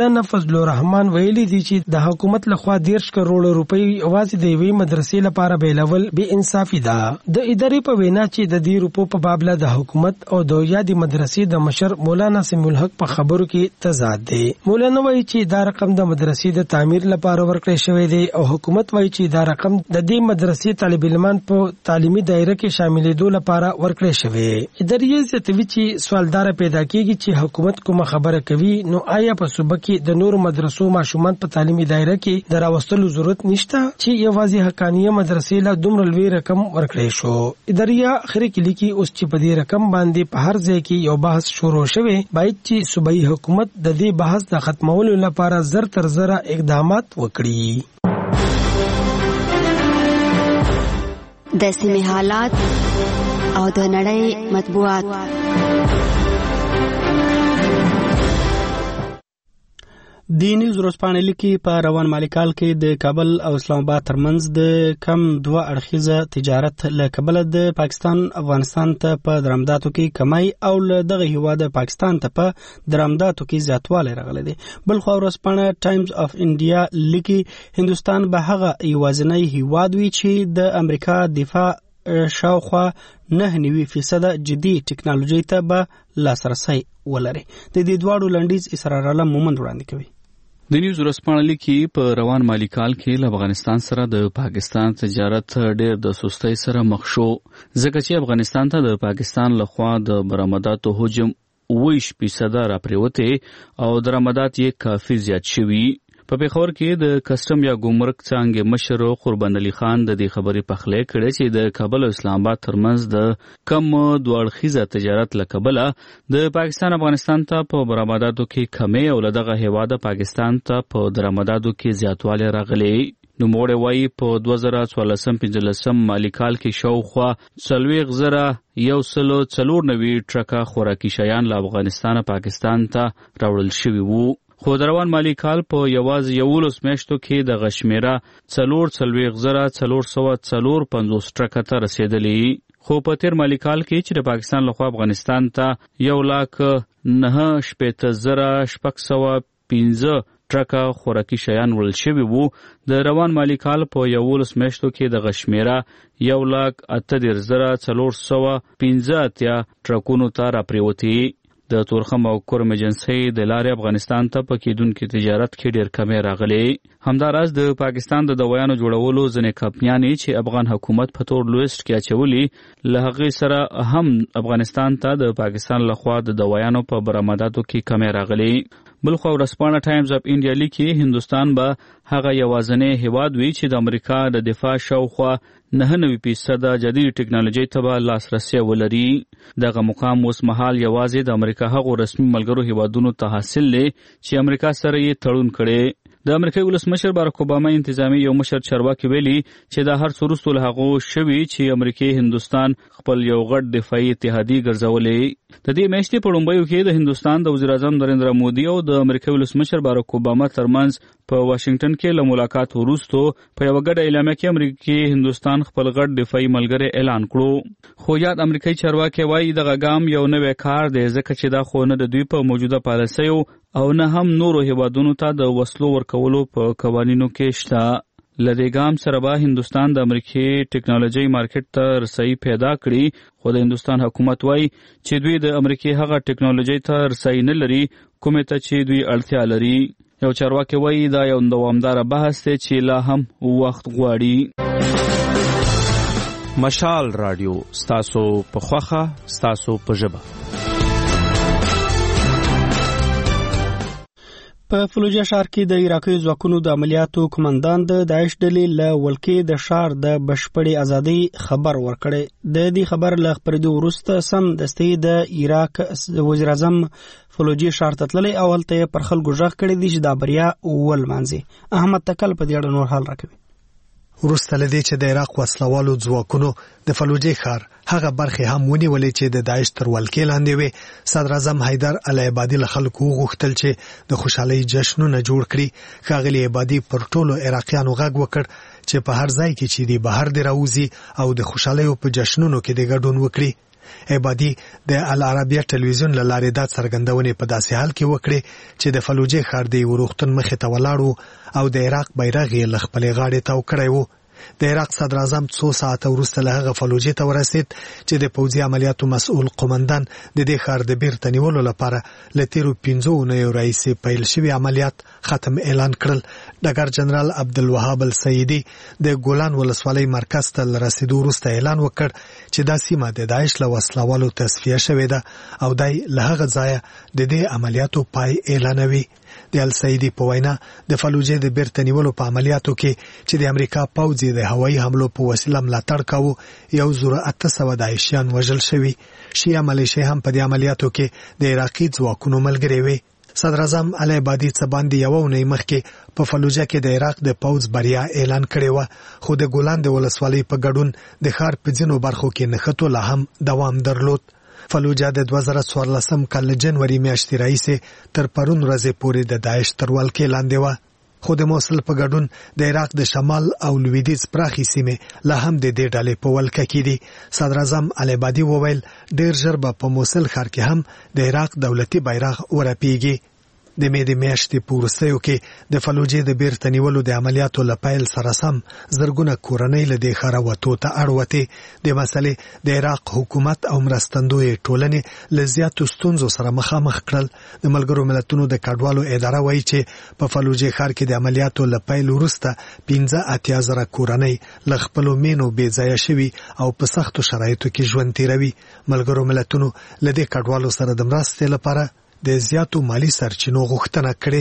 فضل الرحمن ویلي دي چې د حکومت لخوا 10 کروڑ روپۍ اوازې د یوې مدرسې لپاره بیلول بے انصافي ده. د ادارې په وینا چې د دې روپو په بابله د حکومت او د یادې مدرسې د مشر مولانا سمیع الحق په خبرو کې تضاد دی. مولانا وایي چې دا رقم د مدرسې د تعمیر لپاره ورکړی شوی دی او حکومت وایي چې دا رقم د دې مدرسې طالب علمان په تعلیمي دایره کې شاملېدو لپاره ورکړی شوی. ادارې زیاتوي چې سوالدار پیدا کیږي چې حکومت کومه خبره کوي نو آیا په صوبه کې د نورو مدرسو ماشومان په تعلیمي دایره کې د راوستلو ضرورت نشته چې یوازې حقانیه مدرسې له دومره لوی رقم ورکړی شو. ادارې اخر کې لیکي اوس چې په دې رقم باندې په هر ځای کې یو بحث شروع شوی باید چې صوبایي حکومت د دې بحث د ختمولو لپاره زر تر زره اقدامات وکړي. د سیمې حالات او د نړۍ مطبوعات. د نیوز ورځپاڼې لیکي په روان مالي کال کې د کابل او اسلام آباد ترمنځ د کم دوه اړخیزه تجارت له کبله د پاکستان افغانستان ته په درآمداتو کې کمی او له دغه هیواد پاکستان ته په درآمداتو کې زیاتوالی راغلی دی. بلخو ورځپاڼه ټایمز اف انډیا لیکي هندوستان به هغه یوازینی هیواد وي چې د امریکا دفاع شاوخوا 9.9% جدي ټکنالوژي ته به لاسرسی ولري. د دې دواړو لنډیز اسرار الله مومند وړاندې کوي. د نیوز ورځپاڼه لیکي په روان مالي کال کې له افغانستان سره د پاکستان تجارت ډېر د سستۍ سره مخ شو ځکه چې افغانستان ته د پاکستان لخوا د برآمداتو حجم 20% راپریوته او درآمدات یې کافي زیات شوي. په پیښور کې د کسټم یا ګمرک څانګې مشر قربان علي خان د دې خبرې پخلی کړې چې د کابل او اسلام آباد ترمنځ د کم دوه اړخیزه تجارت له کبله د پاکستان افغانستان ته په برآمداتو کې کمی او له دغه هیواد پاکستان ته په درآمداتو کې زیاتوالی راغلی. نوموړی وایي په 2014-15 مالي کال کې شاوخوا 40,194 ټرکه خوراکي شیان له افغانستان پاکستان ته راوړل شوي وو. خو د روان مالي کال په یوازې 11 میاشتو کې دغه شمیره 4,450 ټرکه ته رسیدلې. خو په تیر مالي کال کې چې د پاکستان لخوا افغانستان ته 1,09,615 ټرکه خوراکي شیان وړل شوي وو، د روان مالي کال په 11 میاشتو کې دغه شمیره 1,38,415 ټرکونو ته راپریوتې. د تورخم او کورم ایجنسۍ د لارې افغانستان ته په کېدونکي تجارت کې ډېر کمی راغلی. همداراز د پاکستان د دوایانو جوړولو ځینې کمپنیانې چې افغان حکومت په تور لویسټ کې اچولي له هغې سره هم افغانستان ته د پاکستان لخوا د دوایانو په برآمداتو کې کمی راغلی. بلخو ورځپاڼه ټایمز اف انډیا لیکي هندوستان به هغه یوازینی هیواد وي چې د امریکا د دفاع شاوخوا 9.9% جدید ټکنالوژي ته به لاسرسی ولري. دغه مقام اوس مهال یوازې د امریکا هغو رسمي ملګرو هیوادونو ته حاصل دی چې امریکا سره یې تړون کړي. د امریکای ولسمشر باراک اوباما انتظامی یو مشر چارواکي ویلي چې دا هر څه وروسته له هغو شوي چې امریکای هندوستان خپل یو غټ دفاعي اتحادیه ګرځولې. د دې میاشتې په لومړیو کې د هندوستان د وزیر اعظم نریندرا مودي او د امریکای ولسمشر باراک اوباما ترمنځ په واشنگټن کې له ملاقات وروسته په یو غټه اعلامیه کې امریکای هندوستان خپل غټ دفاعي ملګری اعلان کړو. خو یاد امریکای چارواکي وایي دغه ګام یو نوې کار دی ځکه چې دا خو نه د دوی په موجوده پالیسیو او نه هم نورو هیوادونو ته د وسلو ورکولو په قوانینو کې شته. له دې ګام سره به هندوستان د امریکای ټکنالوژي مارکیټ ته رسایي پیدا کړي، خو د هندوستان حکومت وایي چې دوی د امریکای هغه ټکنالوژي ته رسایي نه لري کومې ته چې دوی اړتیا لري. یو چارواکي وایي دا یو دوامدار بحث دی چې لا هم وخت غواړي. مشال رادیو ستاسو په خوخه ستاسو په ژبه. په فلوجه ښار کې د عراقي ځواکونو د عملیاتو قومندان د داعش ډلې له ولکې د ښار د بشپړې ازادۍ خبر ورکړی. د دې خبر له خپرېدو وروسته سم دستې د عراق وزیر اعظم فلوجي ښار ته تللی او هلته یې پر خلکو غږ کړی دی چې دا بریا ولمانځي. احمد تکل په دې اړه نور حال راکوي. وروسته له دې چې د عراق وسلوالو ځواکونو د فلوجي ښار هغه برخې هم ونیولې چې د داعش تر ولکې لاندې وي، صدر اعظم حیدر العبادي له خلکو وغوښتل چې د خوشحالۍ جشنونه جوړ کړي. ښاغلي عبادي پر ټولو عراقیانو غږ وکړ چې په هر ځای کې چې دی بهر دی راوځي او د خوشحالیو په جشنونو کې د ګډون وکړي. عبادي د العربیه ټلویزیون له لارې دا څرګندونې په داسې حال کې وکړې چې د فلوجې ښار د یو روغتون مخې ته ولاړ و او د عراق بیرغ یې له خپلې غاړې تاو کړی و. د عراق صدر اعظم څو ساعته وروسته له هغه فلوجې ته ورسید چې د پوځي عملیاتو مسؤل قومندان د دې ښار د بیرته نیولو لپاره له تیرو 15 اونیو راهیسې پیل شوي عملیات ختم اعلان کړل. ډګر جنرال عبدالوهاب السیدي د ګولان ولسوالۍ مرکز ته له رسیدو وروسته اعلان وکړ چې دا سیمه د داعش له وسلوالو تصفیه شوې ده او دی له هغه ځایه د دې عملیاتو پای اعلانوي. د السیدي په وینا د فلوجې د بیرته نیولو په عملیاتو کې چې د امریکا پوځ د هوایي حملو په وسیله ملاتړ کاوه 1800 داعشیان وژل شوي. شیعه ملیشې هم په دې عملیاتو کې د عراقي ځواکونو ملګري وي. صدر اعظم علي عبادي څه باندې یو اونۍ مخکې په فلوجه کې د عراق د پوځ بریا اعلان کړې و، خو د ګولان د ولسوالۍ په ګډون د ښار په ځینو برخو کې نښتو لا هم دوام درلود. فلوجه د 2014 کال جنوري میاشتې راهیسې تر پرون ورځې پورې د داعش تر ولکې لاندې وه، خو د موصل په ګډون د عراق د شمال او لویدیځ پراخې سیمې لا هم د دې ډلې په ولکه کې دي. صدر اعظم علي عبادي وویل ډېر ژر به په موصل ښار کې هم د عراق دولتي بیرغ ورپیږي. د مې د میاشتې په وروستیو کې د فلوجې د بیرته نیولو د عملیاتو له پیل سره سم زرګونه کورنۍ له دې ښاره وتو ته اړ وتې. د مسلې د عراق حکومت او مرستندویې ټولنې له زیاتو ستونزو سره مخامخ کړل. د ملګرو ملتونو د کډوالو اداره وایي چې په فلوجې ښار کې د عملیاتو له پیل وروسته 15,000 کورنۍ له خپلو مینو بې ځایه شوي او په سختو شرایطو کې ژوند تیروي. ملګرو ملتونو له دې کډوالو سره د مرستې لپاره د زیاتو مالی سرچینو غوښتنه کړې.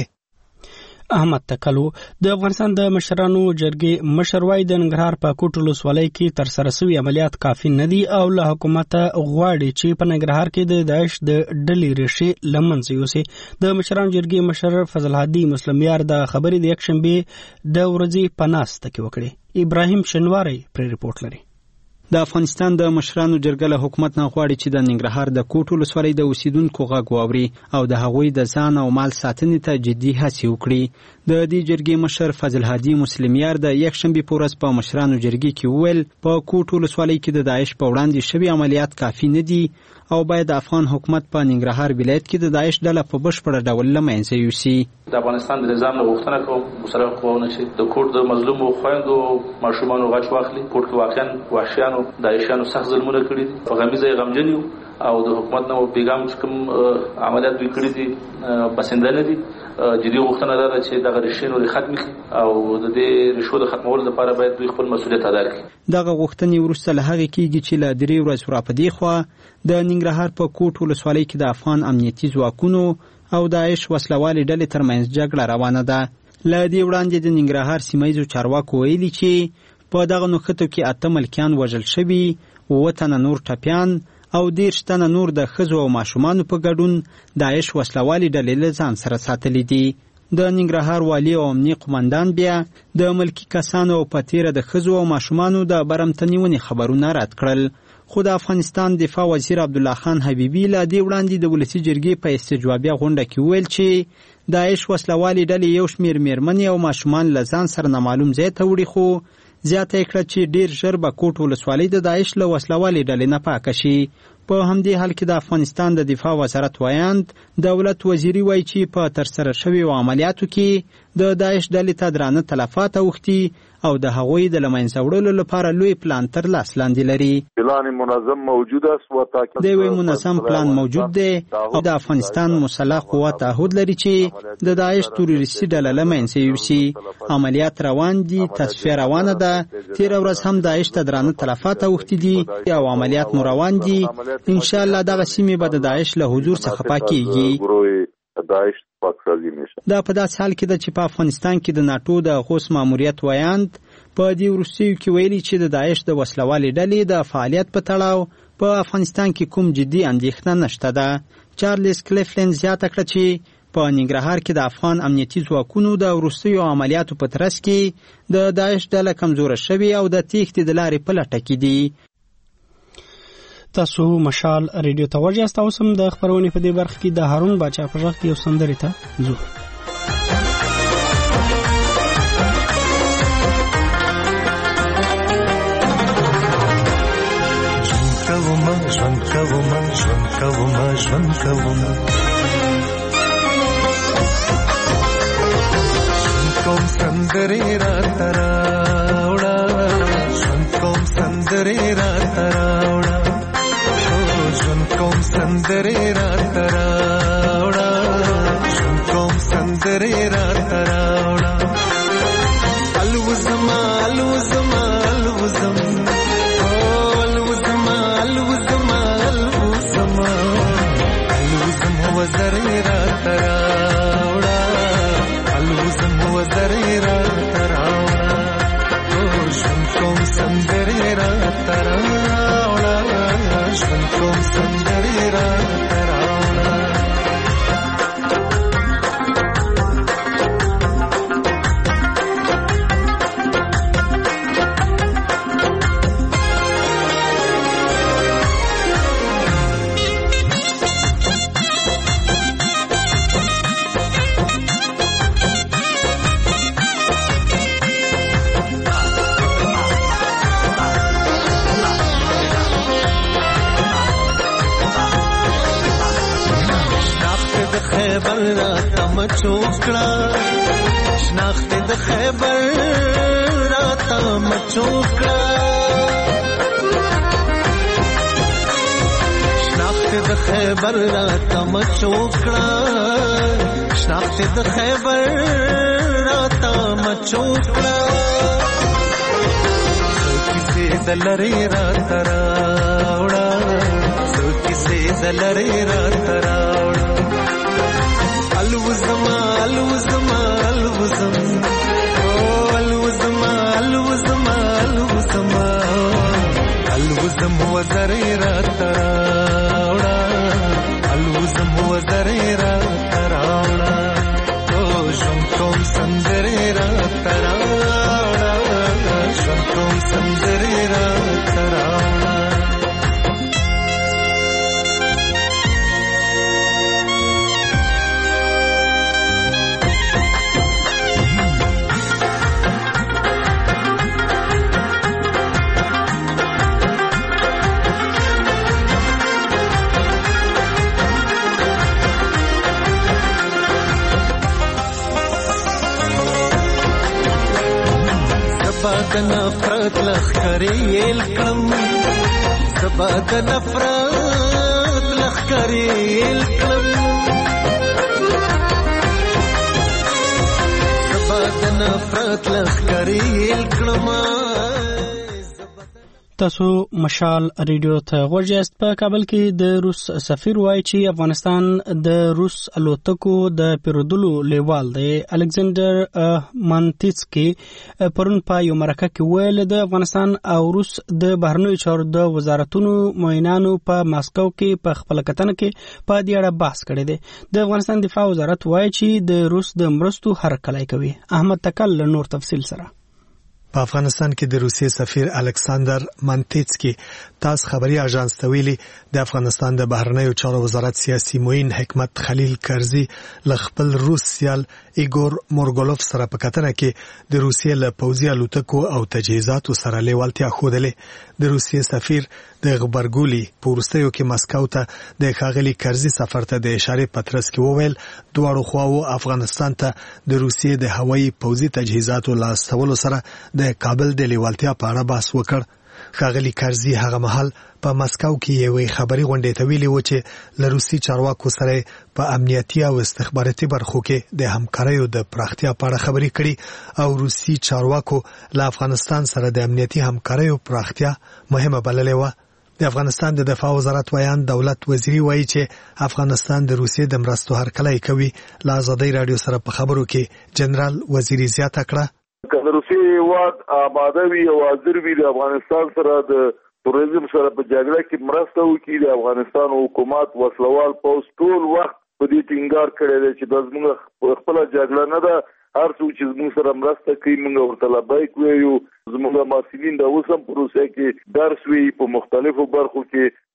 احمد تکلو د افغانستان د مشرانو جرګې مشر وای د ننګرهار په کوټ ولسوالۍ کې تر سره شوي عملیات کافي نه دي او له حکومت غواړي چې په ننګرهار کې د داعش د ډلې ریښې له منځه یوسي. د مشرانو جرګې مشر فضل هادي مسلمیار د خبرې د یکشنبې د ورځې په ناسته کې وکړې. ابراهیم شنواری پر ریپورت لري. د افغانستان د مشرانو جرګه له حکومت نه غواړي چې د ننګرهار د کوټ ولسوالۍ د اوسیدونکو غږ واوري او د هغوی د ځان او مال ساتنې ته جدي هڅې وکړي. د دې جرګې مشر فضل هادي مسلمیار د یکشنبې په ورځ په مشرانو جرګې کې وویل په کوټ ولسوالۍ کې د داعش په وړاندې شوي عملیات کافي نه دي او باید د افغان حکومت په ننګرهار ولایت کې د داعش ډله په بشپړه ډول له منځه یوسي. د افغانستان د نظام له غوښتنه کوم مسلح قوانین چې د کوټ د مظلومو خویندو ماشومانو غچ واخلي. کوټ کې واقعا وحشیانو داعشیانو سخت ظلمونه کړي دي، په غمیزه یې غمجن یو او د حکومت نه پیغام چې کوم عملیات دوی کړي دي بسنده نه دي. جدي غوښتنه ده چې دغه ریښې نورې ختمې کړي او د دې ریښو د ختمولو لپاره باید دوی خپل مسؤلیت ادا کړي. دغه غوښتنې وروسته له هغې کېږي چې له 3 ورځې راپدې خوا د ننګرهار په کوټ ولسوالۍ کې د افغان امنیتي ځواکونو او داعش وسلوالې ډلې ترمنځ جګړه روانه ده. له دې وړاندې د ننګرهار سیمه ییزو چارواکو ویلي چې په دغه نښتو کې 8 ملکیان وژل شوي، 7 تنه نور ټپیان او 10 تنه نور د ښځو او ماشومانو په ګډون داعش وسلوالې ډلې له ځان سره ساتلي دي. د ننګرهار والي او امني قومندان بیا د ملکي کسانو او په تیره د ښځو او ماشومانو د برمتنیونې خبرونه رد کړل. خو د افغانستان دفاع وزیر عبدالله خان حبیبي له دې وړاندې د ولسي جرګې په استجوابیه غونډه کې وویل چې داعش وسلوالې ډلې یو شمېر میرمنې او ماشومان له ځان سره نامعلوم ځای ته وړي، خو زیاته یې کړه چې ډېر ژر به کوټ ولسوالۍ د داعش له وسلوالې ډلې نه پاکه شي. په همدې حال کې د افغانستان د دفاع وزارت وایاند دولت وزیري وایي چې په ترسره شویو عملیاتو کې د داعش ډلې ته درانه تلفات اوښتي او د هغوی د له منځه وړلو لپاره لوی پلان تر لاس لاندې لري. پلان منظم موجود است و تاکید د یو منظم پلان موجود دی او د افغانستان مسلح قوات تعهد لري چې د داعش تروریستي ډله له منځه یوسي. عملیات روان دي، تصفیه روانه ده. تېره ورځ هم داعش ته درانه تلفات اوښتي دي او عملیات مو روان دي. ان شاء الله دغه سیمې به د داعش له حضور څخه پاکېږي. دا په داسې حال کې ده چې په افغانستان کې د ناټو د غوث ماموریت وایاند په دې وروستیو کې ویلي چې د داعش د وسلوالې ډلې د فعالیت په تړاو په افغانستان کې کوم جدي اندېښنه نشته ده. چارلز کلیفلند زیاته کړه چې په ننګرهار کې د افغان امنیتي ځواکونو د وروستیو عملیاتو په ترڅ کې د داعش ډله کمزوره شوې او د تېښتې د لارې په لټه کې دي. تاسو مشال ریډیو ته ورجاست. تاسو هم د خبرونې په دې برخه کې د هارون باچا په ژغ کې یو سندرې ته ځو. ژوند ژوند کوم کوم سندرې راته راوړه ژوند کوم سندرې راته راوړه ژوند کوم سندرې راته راوړه ژوند کوم سندرې راته راوړه الوزما الوزما الوزم الوزما الوزما الوزما الوزم وزرې راته راوړه الوزم وزرې راته راوړه ژوند کوم سندرې راته راوړه ژوند کوم سندرې راته راوړه خیبر راته مچوکړه شناخت د خیبر راته مچوکړه شناخت د خیبر راته مچوکړه شناخت د خیبر راته مچوکړه کیسې د لری راته راوړه کیسې د لری راته راوړه الوزما الوزما الوزم الوزما الوزما الوزما الوزم وزرې راته راوړه الوزم وزرې راته راوړه ژوند کوم سندرې راته راوړه ژوند کوم سندرې راته راوړه د نفرت لخکرې الکم سبا د نفرت لخکرې الکم سبا د نفرت لخکرې الکم تاسو مشال ریډیو ته غوږ یاست. په کابل کې د روس سفیر وایي چې افغانستان د روس الوتکو د پیرودلو لیوال دی الکساندر مانتیسکی پرون په یو مرکه کې ویل د افغانستان او روس د بهرنیو چارو د وزارتونو معاونانو په ماسکو کې په خپل کتنه کې په دې اړه بحث کړی دی. د افغانستان دفاع وزارت وایي چې د روس د مرستو هرکلی کوي. احمد تکل نور تفصیل سره. په افغانستان کې د روسیې سفیر الکساندر مانتیسکی تاس خبري اژانس ته ویلي د افغانستان د بهرنیو چارو وزارت سیاسي معین حکمت خلیل کرزي ل خپل روس سیال ایګور مورګولوف سره په کتنه کې د روسیې له پوځي الوتکو او تجهیزاتو سره لیوالتیا ښودلې. د روسیې سفیر د غبرګولي پورستیو کې مسکو ته د ښاغلي کرزي سفر ته د اشاره پترس کې وویل دواړو خواو افغانستان ته د روسیې د هوایي پوځي تجهیزاتو لاستولو سره د کابل د لیوالتیا په اړه بحث وکړ. ښاغلي کرزي هغه مهال په مسکو کې یوې خبري غونډې ته ویلي و چې له روسي چارواکو سره په امنیتي او استخباراتي برخو کې د همکاریو د پراختیا په اړه خبرې کړي او روسي چارواکو له افغانستان سره د امنیتي همکاریو پراختیا مهمه بللې و. د افغانستان د دفاع وزارت ویان دولت وزیری وایي چې افغانستان د روسیې د مرستو هرکلی کوي. له ازادۍ رادیو سره په خبرو کې جنرال وزیری زیاته کړه که د روسیې هیواد آماده وي او حاضر وي د افغانستان سره د تروریزم سره په جګړه کې مرسته وکړي د افغانستان حکومت وسلوال پوځ ټول وخت په دې ټینګار کړی دی چې د زموږ خپل جګړه نه ده هر څوک چې زموږ سره مرسته کوي موږ ورته لبیک وایو. زموږ محصلین د اوس هم په روسیه کې درس وی په مختلفو برخو کې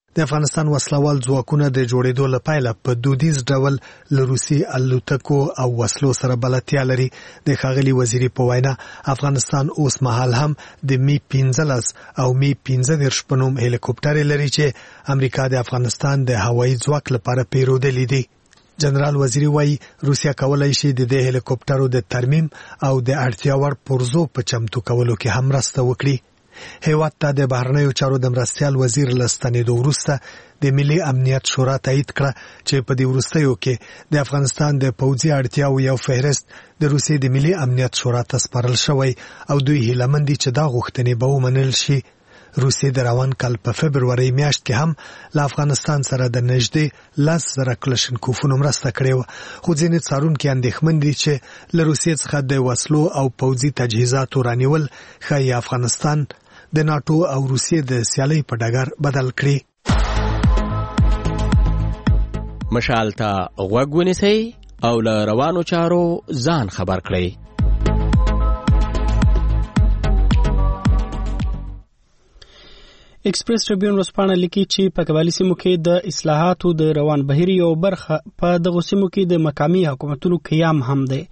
د افغانستان وسلوال ځواکونه د جوړېدو لپاره په دودیز ډول له روسي الوتکو او وسلو سره بلدتیا لري. د ښاغلي وزیري په وینا افغانستان اوس مهال هم د می 15 او می 15 په نوم هلیکوپټر لري چې امریکا د افغانستان د هوایي ځواک لپاره پیرودلې دي. جنرال وزیری وایي روسیا کولای شي د دې هلیکوپټرو د ترمیم او د اړتیا وړ پرزو په چمتو کولو کې هم مرسته وکړي. هیواد ته د بهرنیو چارو د مرستیال وزیر لستنېدو وروسته د ملي امنیت شورا تایید کړه چې په دې وروستیو کې د افغانستان د پوځي اړتیاو یو فهرست د روسیې د ملي امنیت شورا ته سپارل شوی او دوی هیله مند دي چې دا غوښتنې به ومنل شي. روسیې د روان کال په فبروري میاشت کې هم له افغانستان سره د نږدې 10,000 کلشنکوفونو مرسته کړې وه، خو ځینې څارونکي اندېښمن دي چې له روسیې څخه د وسلو او پوځي تجهیزاتو رانیول ښایي افغانستان د ناتو او روسیې د سیالۍ په ډګر بدل کړي. مشال ته غوږ ونیسئ او له روانو چارو ځان خبر کړئ. ایکسپریس ټریبیون ورځپاڼه لیکي چې په قبایلي سیمو کې د اصلاحاتو د روان بهیر یو برخه په دغو سیمو کې د مقامي حکومتونو قیام هم دی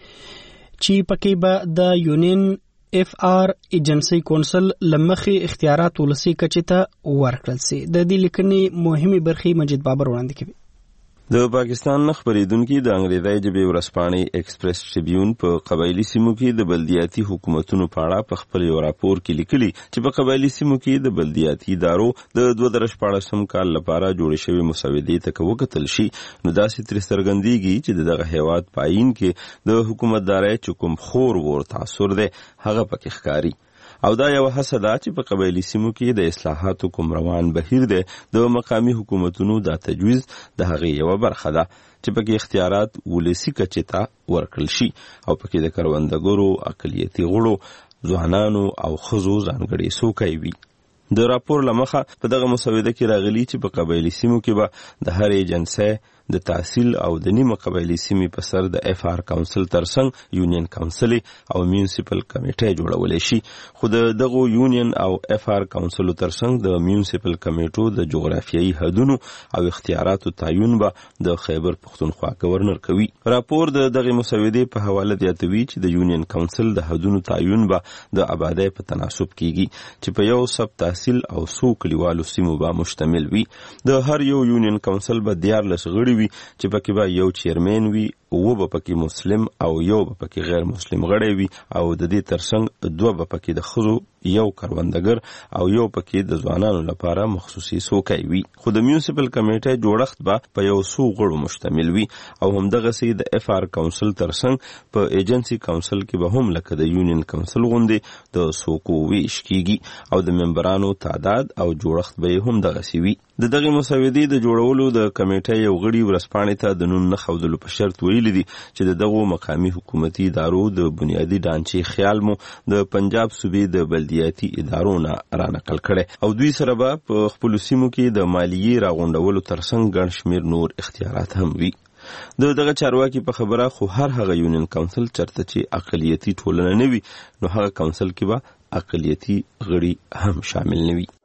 چې پکې به د یونین اف آر ایجنسی کونسل لمخې اختیارات ولسی کچې ته ورکړل سي. د دې لیکنې مهمه برخې مجید بابر وړاندې کوي. د پاکستان خبرېدونکي د انګریزي ژبې ورځپاڼې ایکسپریس ټریبیون په قبایلي سیمو کې د بلدیاتي حکومتونو په اړه په خپل یو راپور کې لیکلي چې په قبایلي سیمو کې د بلدیاتي ادارو د 2014 کال لپاره جوړې شوې مسودې ته وکتل شي نو داسې تر څرګندېږي چې دغه هیواد پاین کې د حکومتدارۍ چې کوم خور ور تاثیر دی هغه پکې ښکاري او دا یو هڅه ده چې په قبایلي سیمو کې د اصلاحاتو کوم روان بهیر دی د مقامي حکومتونو د تجویز د هغې یوه برخه ده چې پکې اختیارات ولسي کچې ته ورکړل شي او پکې د کروندګرو اقلیتي غړو ځوانانو او ښځو ځانګړې څوکۍ وي. د راپور له مخه په دغه مسوده کې راغلي چې په قبایلي سیمو کې به د هر ایجنسۍ د تحصیل او د نیمه قبایلي سیمې په سر د اف آر کونسل ترڅنګ یونین کونسل او میونسپل کمیټه جوړولې شي، خو دغه یونین او اف آر کونسل ترڅنګ د میونسپل کمیټو د جغرافیایي حدونو او اختیاراتو تعین به د خیبر پختونخوا گورنر کوي. راپور دغه مسودې په حواله زیاتوي چې د یونین کونسل د حدونو تعین به د آبادی په تناسب کیږي چې په یو سب تحصیل او څو کلیوالو سیمو به مشتمل وي. د هر یو یونین کونسل به 14 غړي وي چې پکې به یو چیرمن وي، و به پکې مسلم او یو به پکې غیر مسلم غړی وي او د دې ترڅنګ 2 به پکې د ښځو، یو کروندګر او یو پکې د ځوانانو لپاره مخصوصي څوکۍ وي. خو د میونسپل کمیټې جوړښت به په یو څو غړو مشتمل وي او همدغسې د اف آر کونسل ترڅنګ په ایجنسی کونسل کې به هم لکه د یونین کونسل غوندې د څوکو ویش کیږي او د ممبرانو تعداد او جوړښت به هم دغسې وي. دغه مسودې د جوړولو د کمیټې یو غړي ورځپاڼې ته د نوم نه ښودلو په شرط ویلي دي چې دغه مقامي حکومتي ادارو د بنیادي ډانچې خیال مو د پنجاب صوبې د بلدیاتي ادارو نه رانقل کړي او دوی سره به په خپلو سیمو کې د مالیې راغونډولو ترڅنګ ګڼ شمېر نور اختیارات هم وي. دغه چارواکي په خبره خو هر هغه یونین کونسل چرته چې اقلیتي ټولنه نه وي نو هغه کونسل کې به اقلیتي غړي هم شامل نه وي.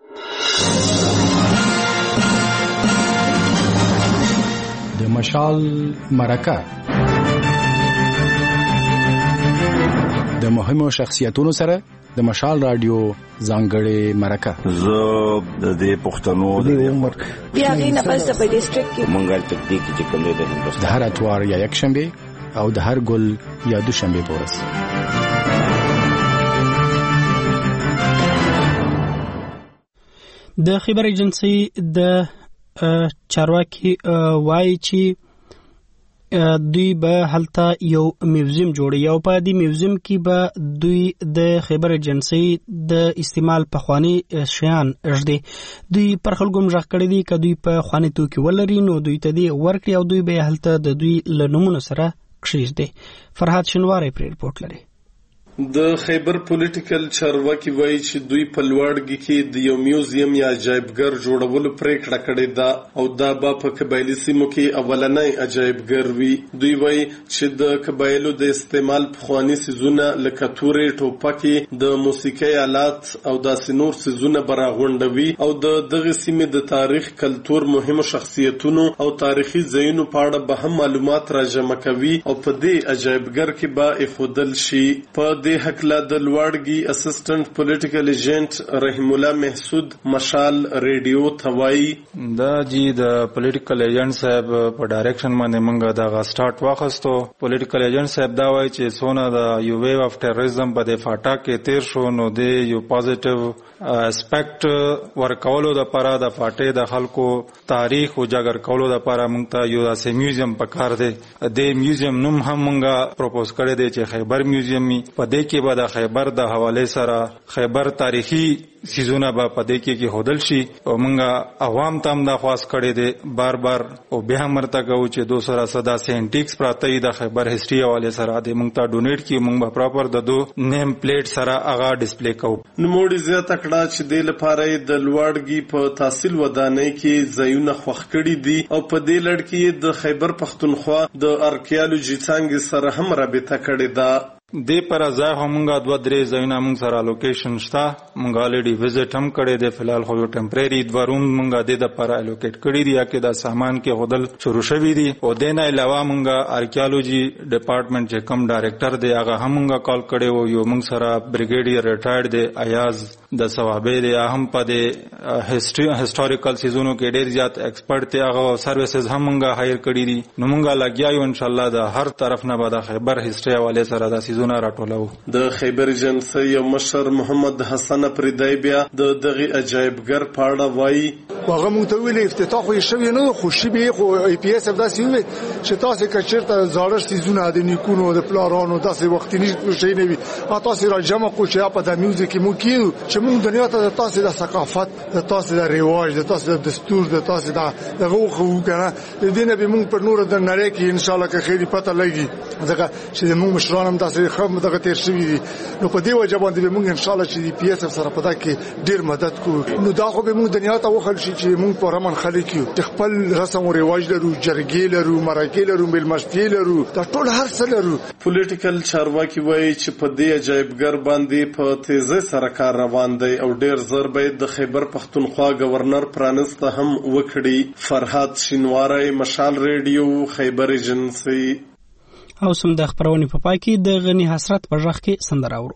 د مشال مرکه د مهمو شخصیتونو سره د مشال رادیو ځانګړې مرکه. زه د دې پښتنو د عمر بیا غي نه پس په ډیسټریکټ کې منګل تکتیک چې کوم دی د هر اتوار یا یک شنبه او د هر ګل یا دوشنبه پورس. د خبر ایجنسی د چارواکي وایي چې دوی به هلته یو میوزیم جوړي او په دې میوزیم کې به دوی د خبر ایجنسی د استعمال په خواني شیان اجدي دوی پر خلکو مژغ کړی دي چې دوی په خواني توکي ولري نو دوی ته دی ورکړي او دوی به هلته د دوی لنمونه سره کښېږدي. فرحات شنواری پر ریپورت لري. د خیبر پولیټیکل چارواکي وایي چې دوی په لوړګي کې د یو میوزیم یا عجایبګر جوړولو پریکړه کړې ده او دا به په قبایلي سیمو کې اولنۍ عجایبګر وي. دوی وایي چې د قبایلو د استعمال پخواني سیزونه لکه تورې، ټوپکې، د موسیقۍ آلات او داسې نور سیزونه به راغونډوي او د دغه سیمې د تاریخ، کلتور، مهمو شخصیتونو او تاریخي ځایونو په اړه به هم معلومات راجمع کوي او په دې عجایبګر کې به ایښودل شي. په دې حکله د لوړګي اسسټنټ پولیټیکل ایجنټ رحیم الله محسود مشال ریډیو ته وایي دا جی د پولیټیکل ایجنټ صاحب په ډایرکشن باندې موږ دا سٹارټ واخستو. پولیټیکل ایجنټ صاحب دا وایي چې څونه د یو ویو اف ټیرریزم په د فاټا کې تیر شو نو د یو پوزټیو اسپیکټ ورکولو د لپاره د فاټې د خلکو تاریخ او جګر کولو د لپاره موږ ته یو داسې میوزیم پکار دی. د میوزیم نوم هم موږ پروپوز کړی دی چې خیبر میوزیم می. په دې کې به د خیبر د حواله سره خیبر تاریخي سیزونه به په دې کې هودل شي او موږ عوام ته هم دا خواست کړی دی بار بار او بیا مرته کوو چې 200 صدا سینټیکس پراته د خیبر هیستوري حواله سره د موږ ته ډونیټ کی موږ به پراپر د دو نیم پلیټ سره هغه ډیسپلی کوو. نوموړي زیاته کړه چې د لپاره د لوړګي په تحصیل ودانۍ کې ځایونه خوښ کړي دي او په دې لړ کې د خیبر پښتونخوا د ارکیالوجي څنګه سره هم رابطه کړې ده. د پر ځای همغه 2-3 ځایونه موږ سره لوکیشن شته. موږ الریډي وزټ هم کړی دی. فلحال خو یو ټمپرری 2 روم موږ د لپاره الوکیټ کړی دی چې دا سامان کې هودل شروع شوی دی او د نه علاوه موږ ارکیالوجي ډپارټمنټ چې کم ډایرکټر دی هغه هم موږ کال کړی او یو موږ سره بریګیډیر ریټایرډ دی ایاز د ثوابې دی هم په د هیستوریکل سیزونو کې ډیر زیات ایکسپرت دی هغه سرویسز هم موږ هایر کړی دي. نو موږ لګیاو ان شاء الله د هر طرف نه به د خیبر هیستوري حواله سره د د خیبر ایجنسي یو مشر محمد حسن پریدای بیا د دغه عجایبګر په اړه وایي هغه مونږ ته ویلي افتتاح خو شوی نه خوشي به خو ای پی اس اف داسې وي چې تاسو کچرته زړه سيزونه د نیکونو د پلارانو داسې وخت نه شي نه وي تاسو را جمع کو چې په د میوزیک مو کیو چې مونږ دنیا ته تاسو د ثقافت د تاسو د رواج د تاسو د دستور د تاسو دغه خو کنه د دینه به مونږ پر نور د نړۍ کې ان شاء الله که خیری پته لګي ځکه چې مونږ مشران هم تاسو خو دغه تیر شوی دي. نو په دې وجه باندې موږ ان شاء الله چې پی اس اف سره پتا کې ډیر مدد کوو. نو دا خو به موږ دنیا ته وخل شي چې موږ په رمن خلک یو خپل رسم او رواج لرو، جرګې لرو، مرکې لرو، ملمشتي لرو، دا ټول هر څه لرو. پولیټیکل چارواکي وایي چې په دې عجایبګر باندې په تیزه سره کار روان دی او ډیر زر به د خیبر پښتونخوا گورنر پرانسته هم وکړي. فرهاد شینواری، مشال ریډیو، خیبر ایجنسي. او سم د خبرونې په پای کې د غنی حسرت په ژغ کې سندره اورو.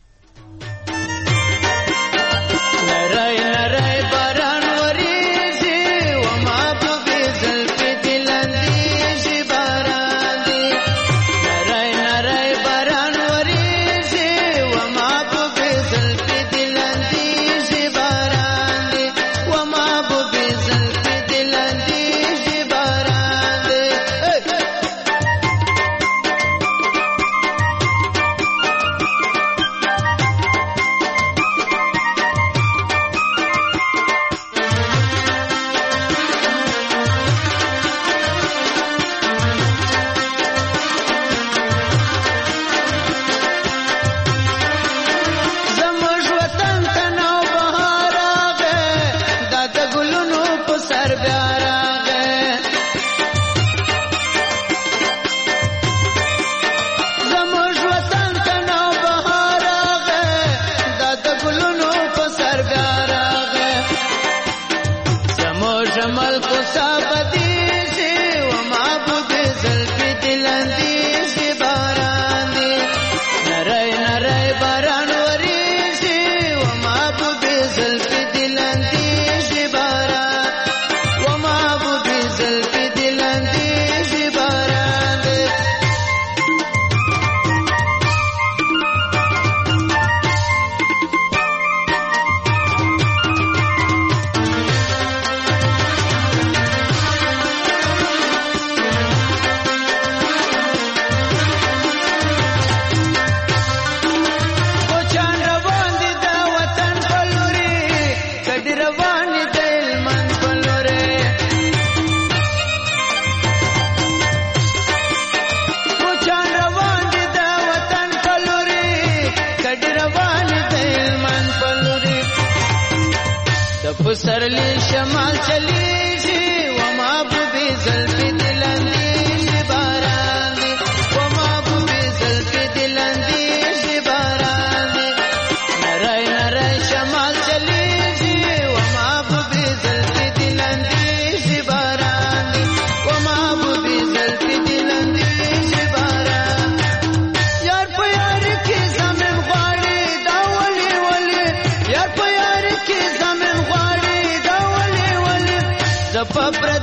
کډ روان دی من پلوري د پسرلی شمال چلیږي و محبوبي زلفي دلندې باران دی و محبوبي زلفي دلندې باران دی نرای نرای شمال چلیږي و محبوبي زلفي دلندې باران دی و محبوبي زلفي دلندې باران یار په یار کې زمين غواړي دا ولي ولي یار په یار کې زمين غواړي دا ولي ولي زپپر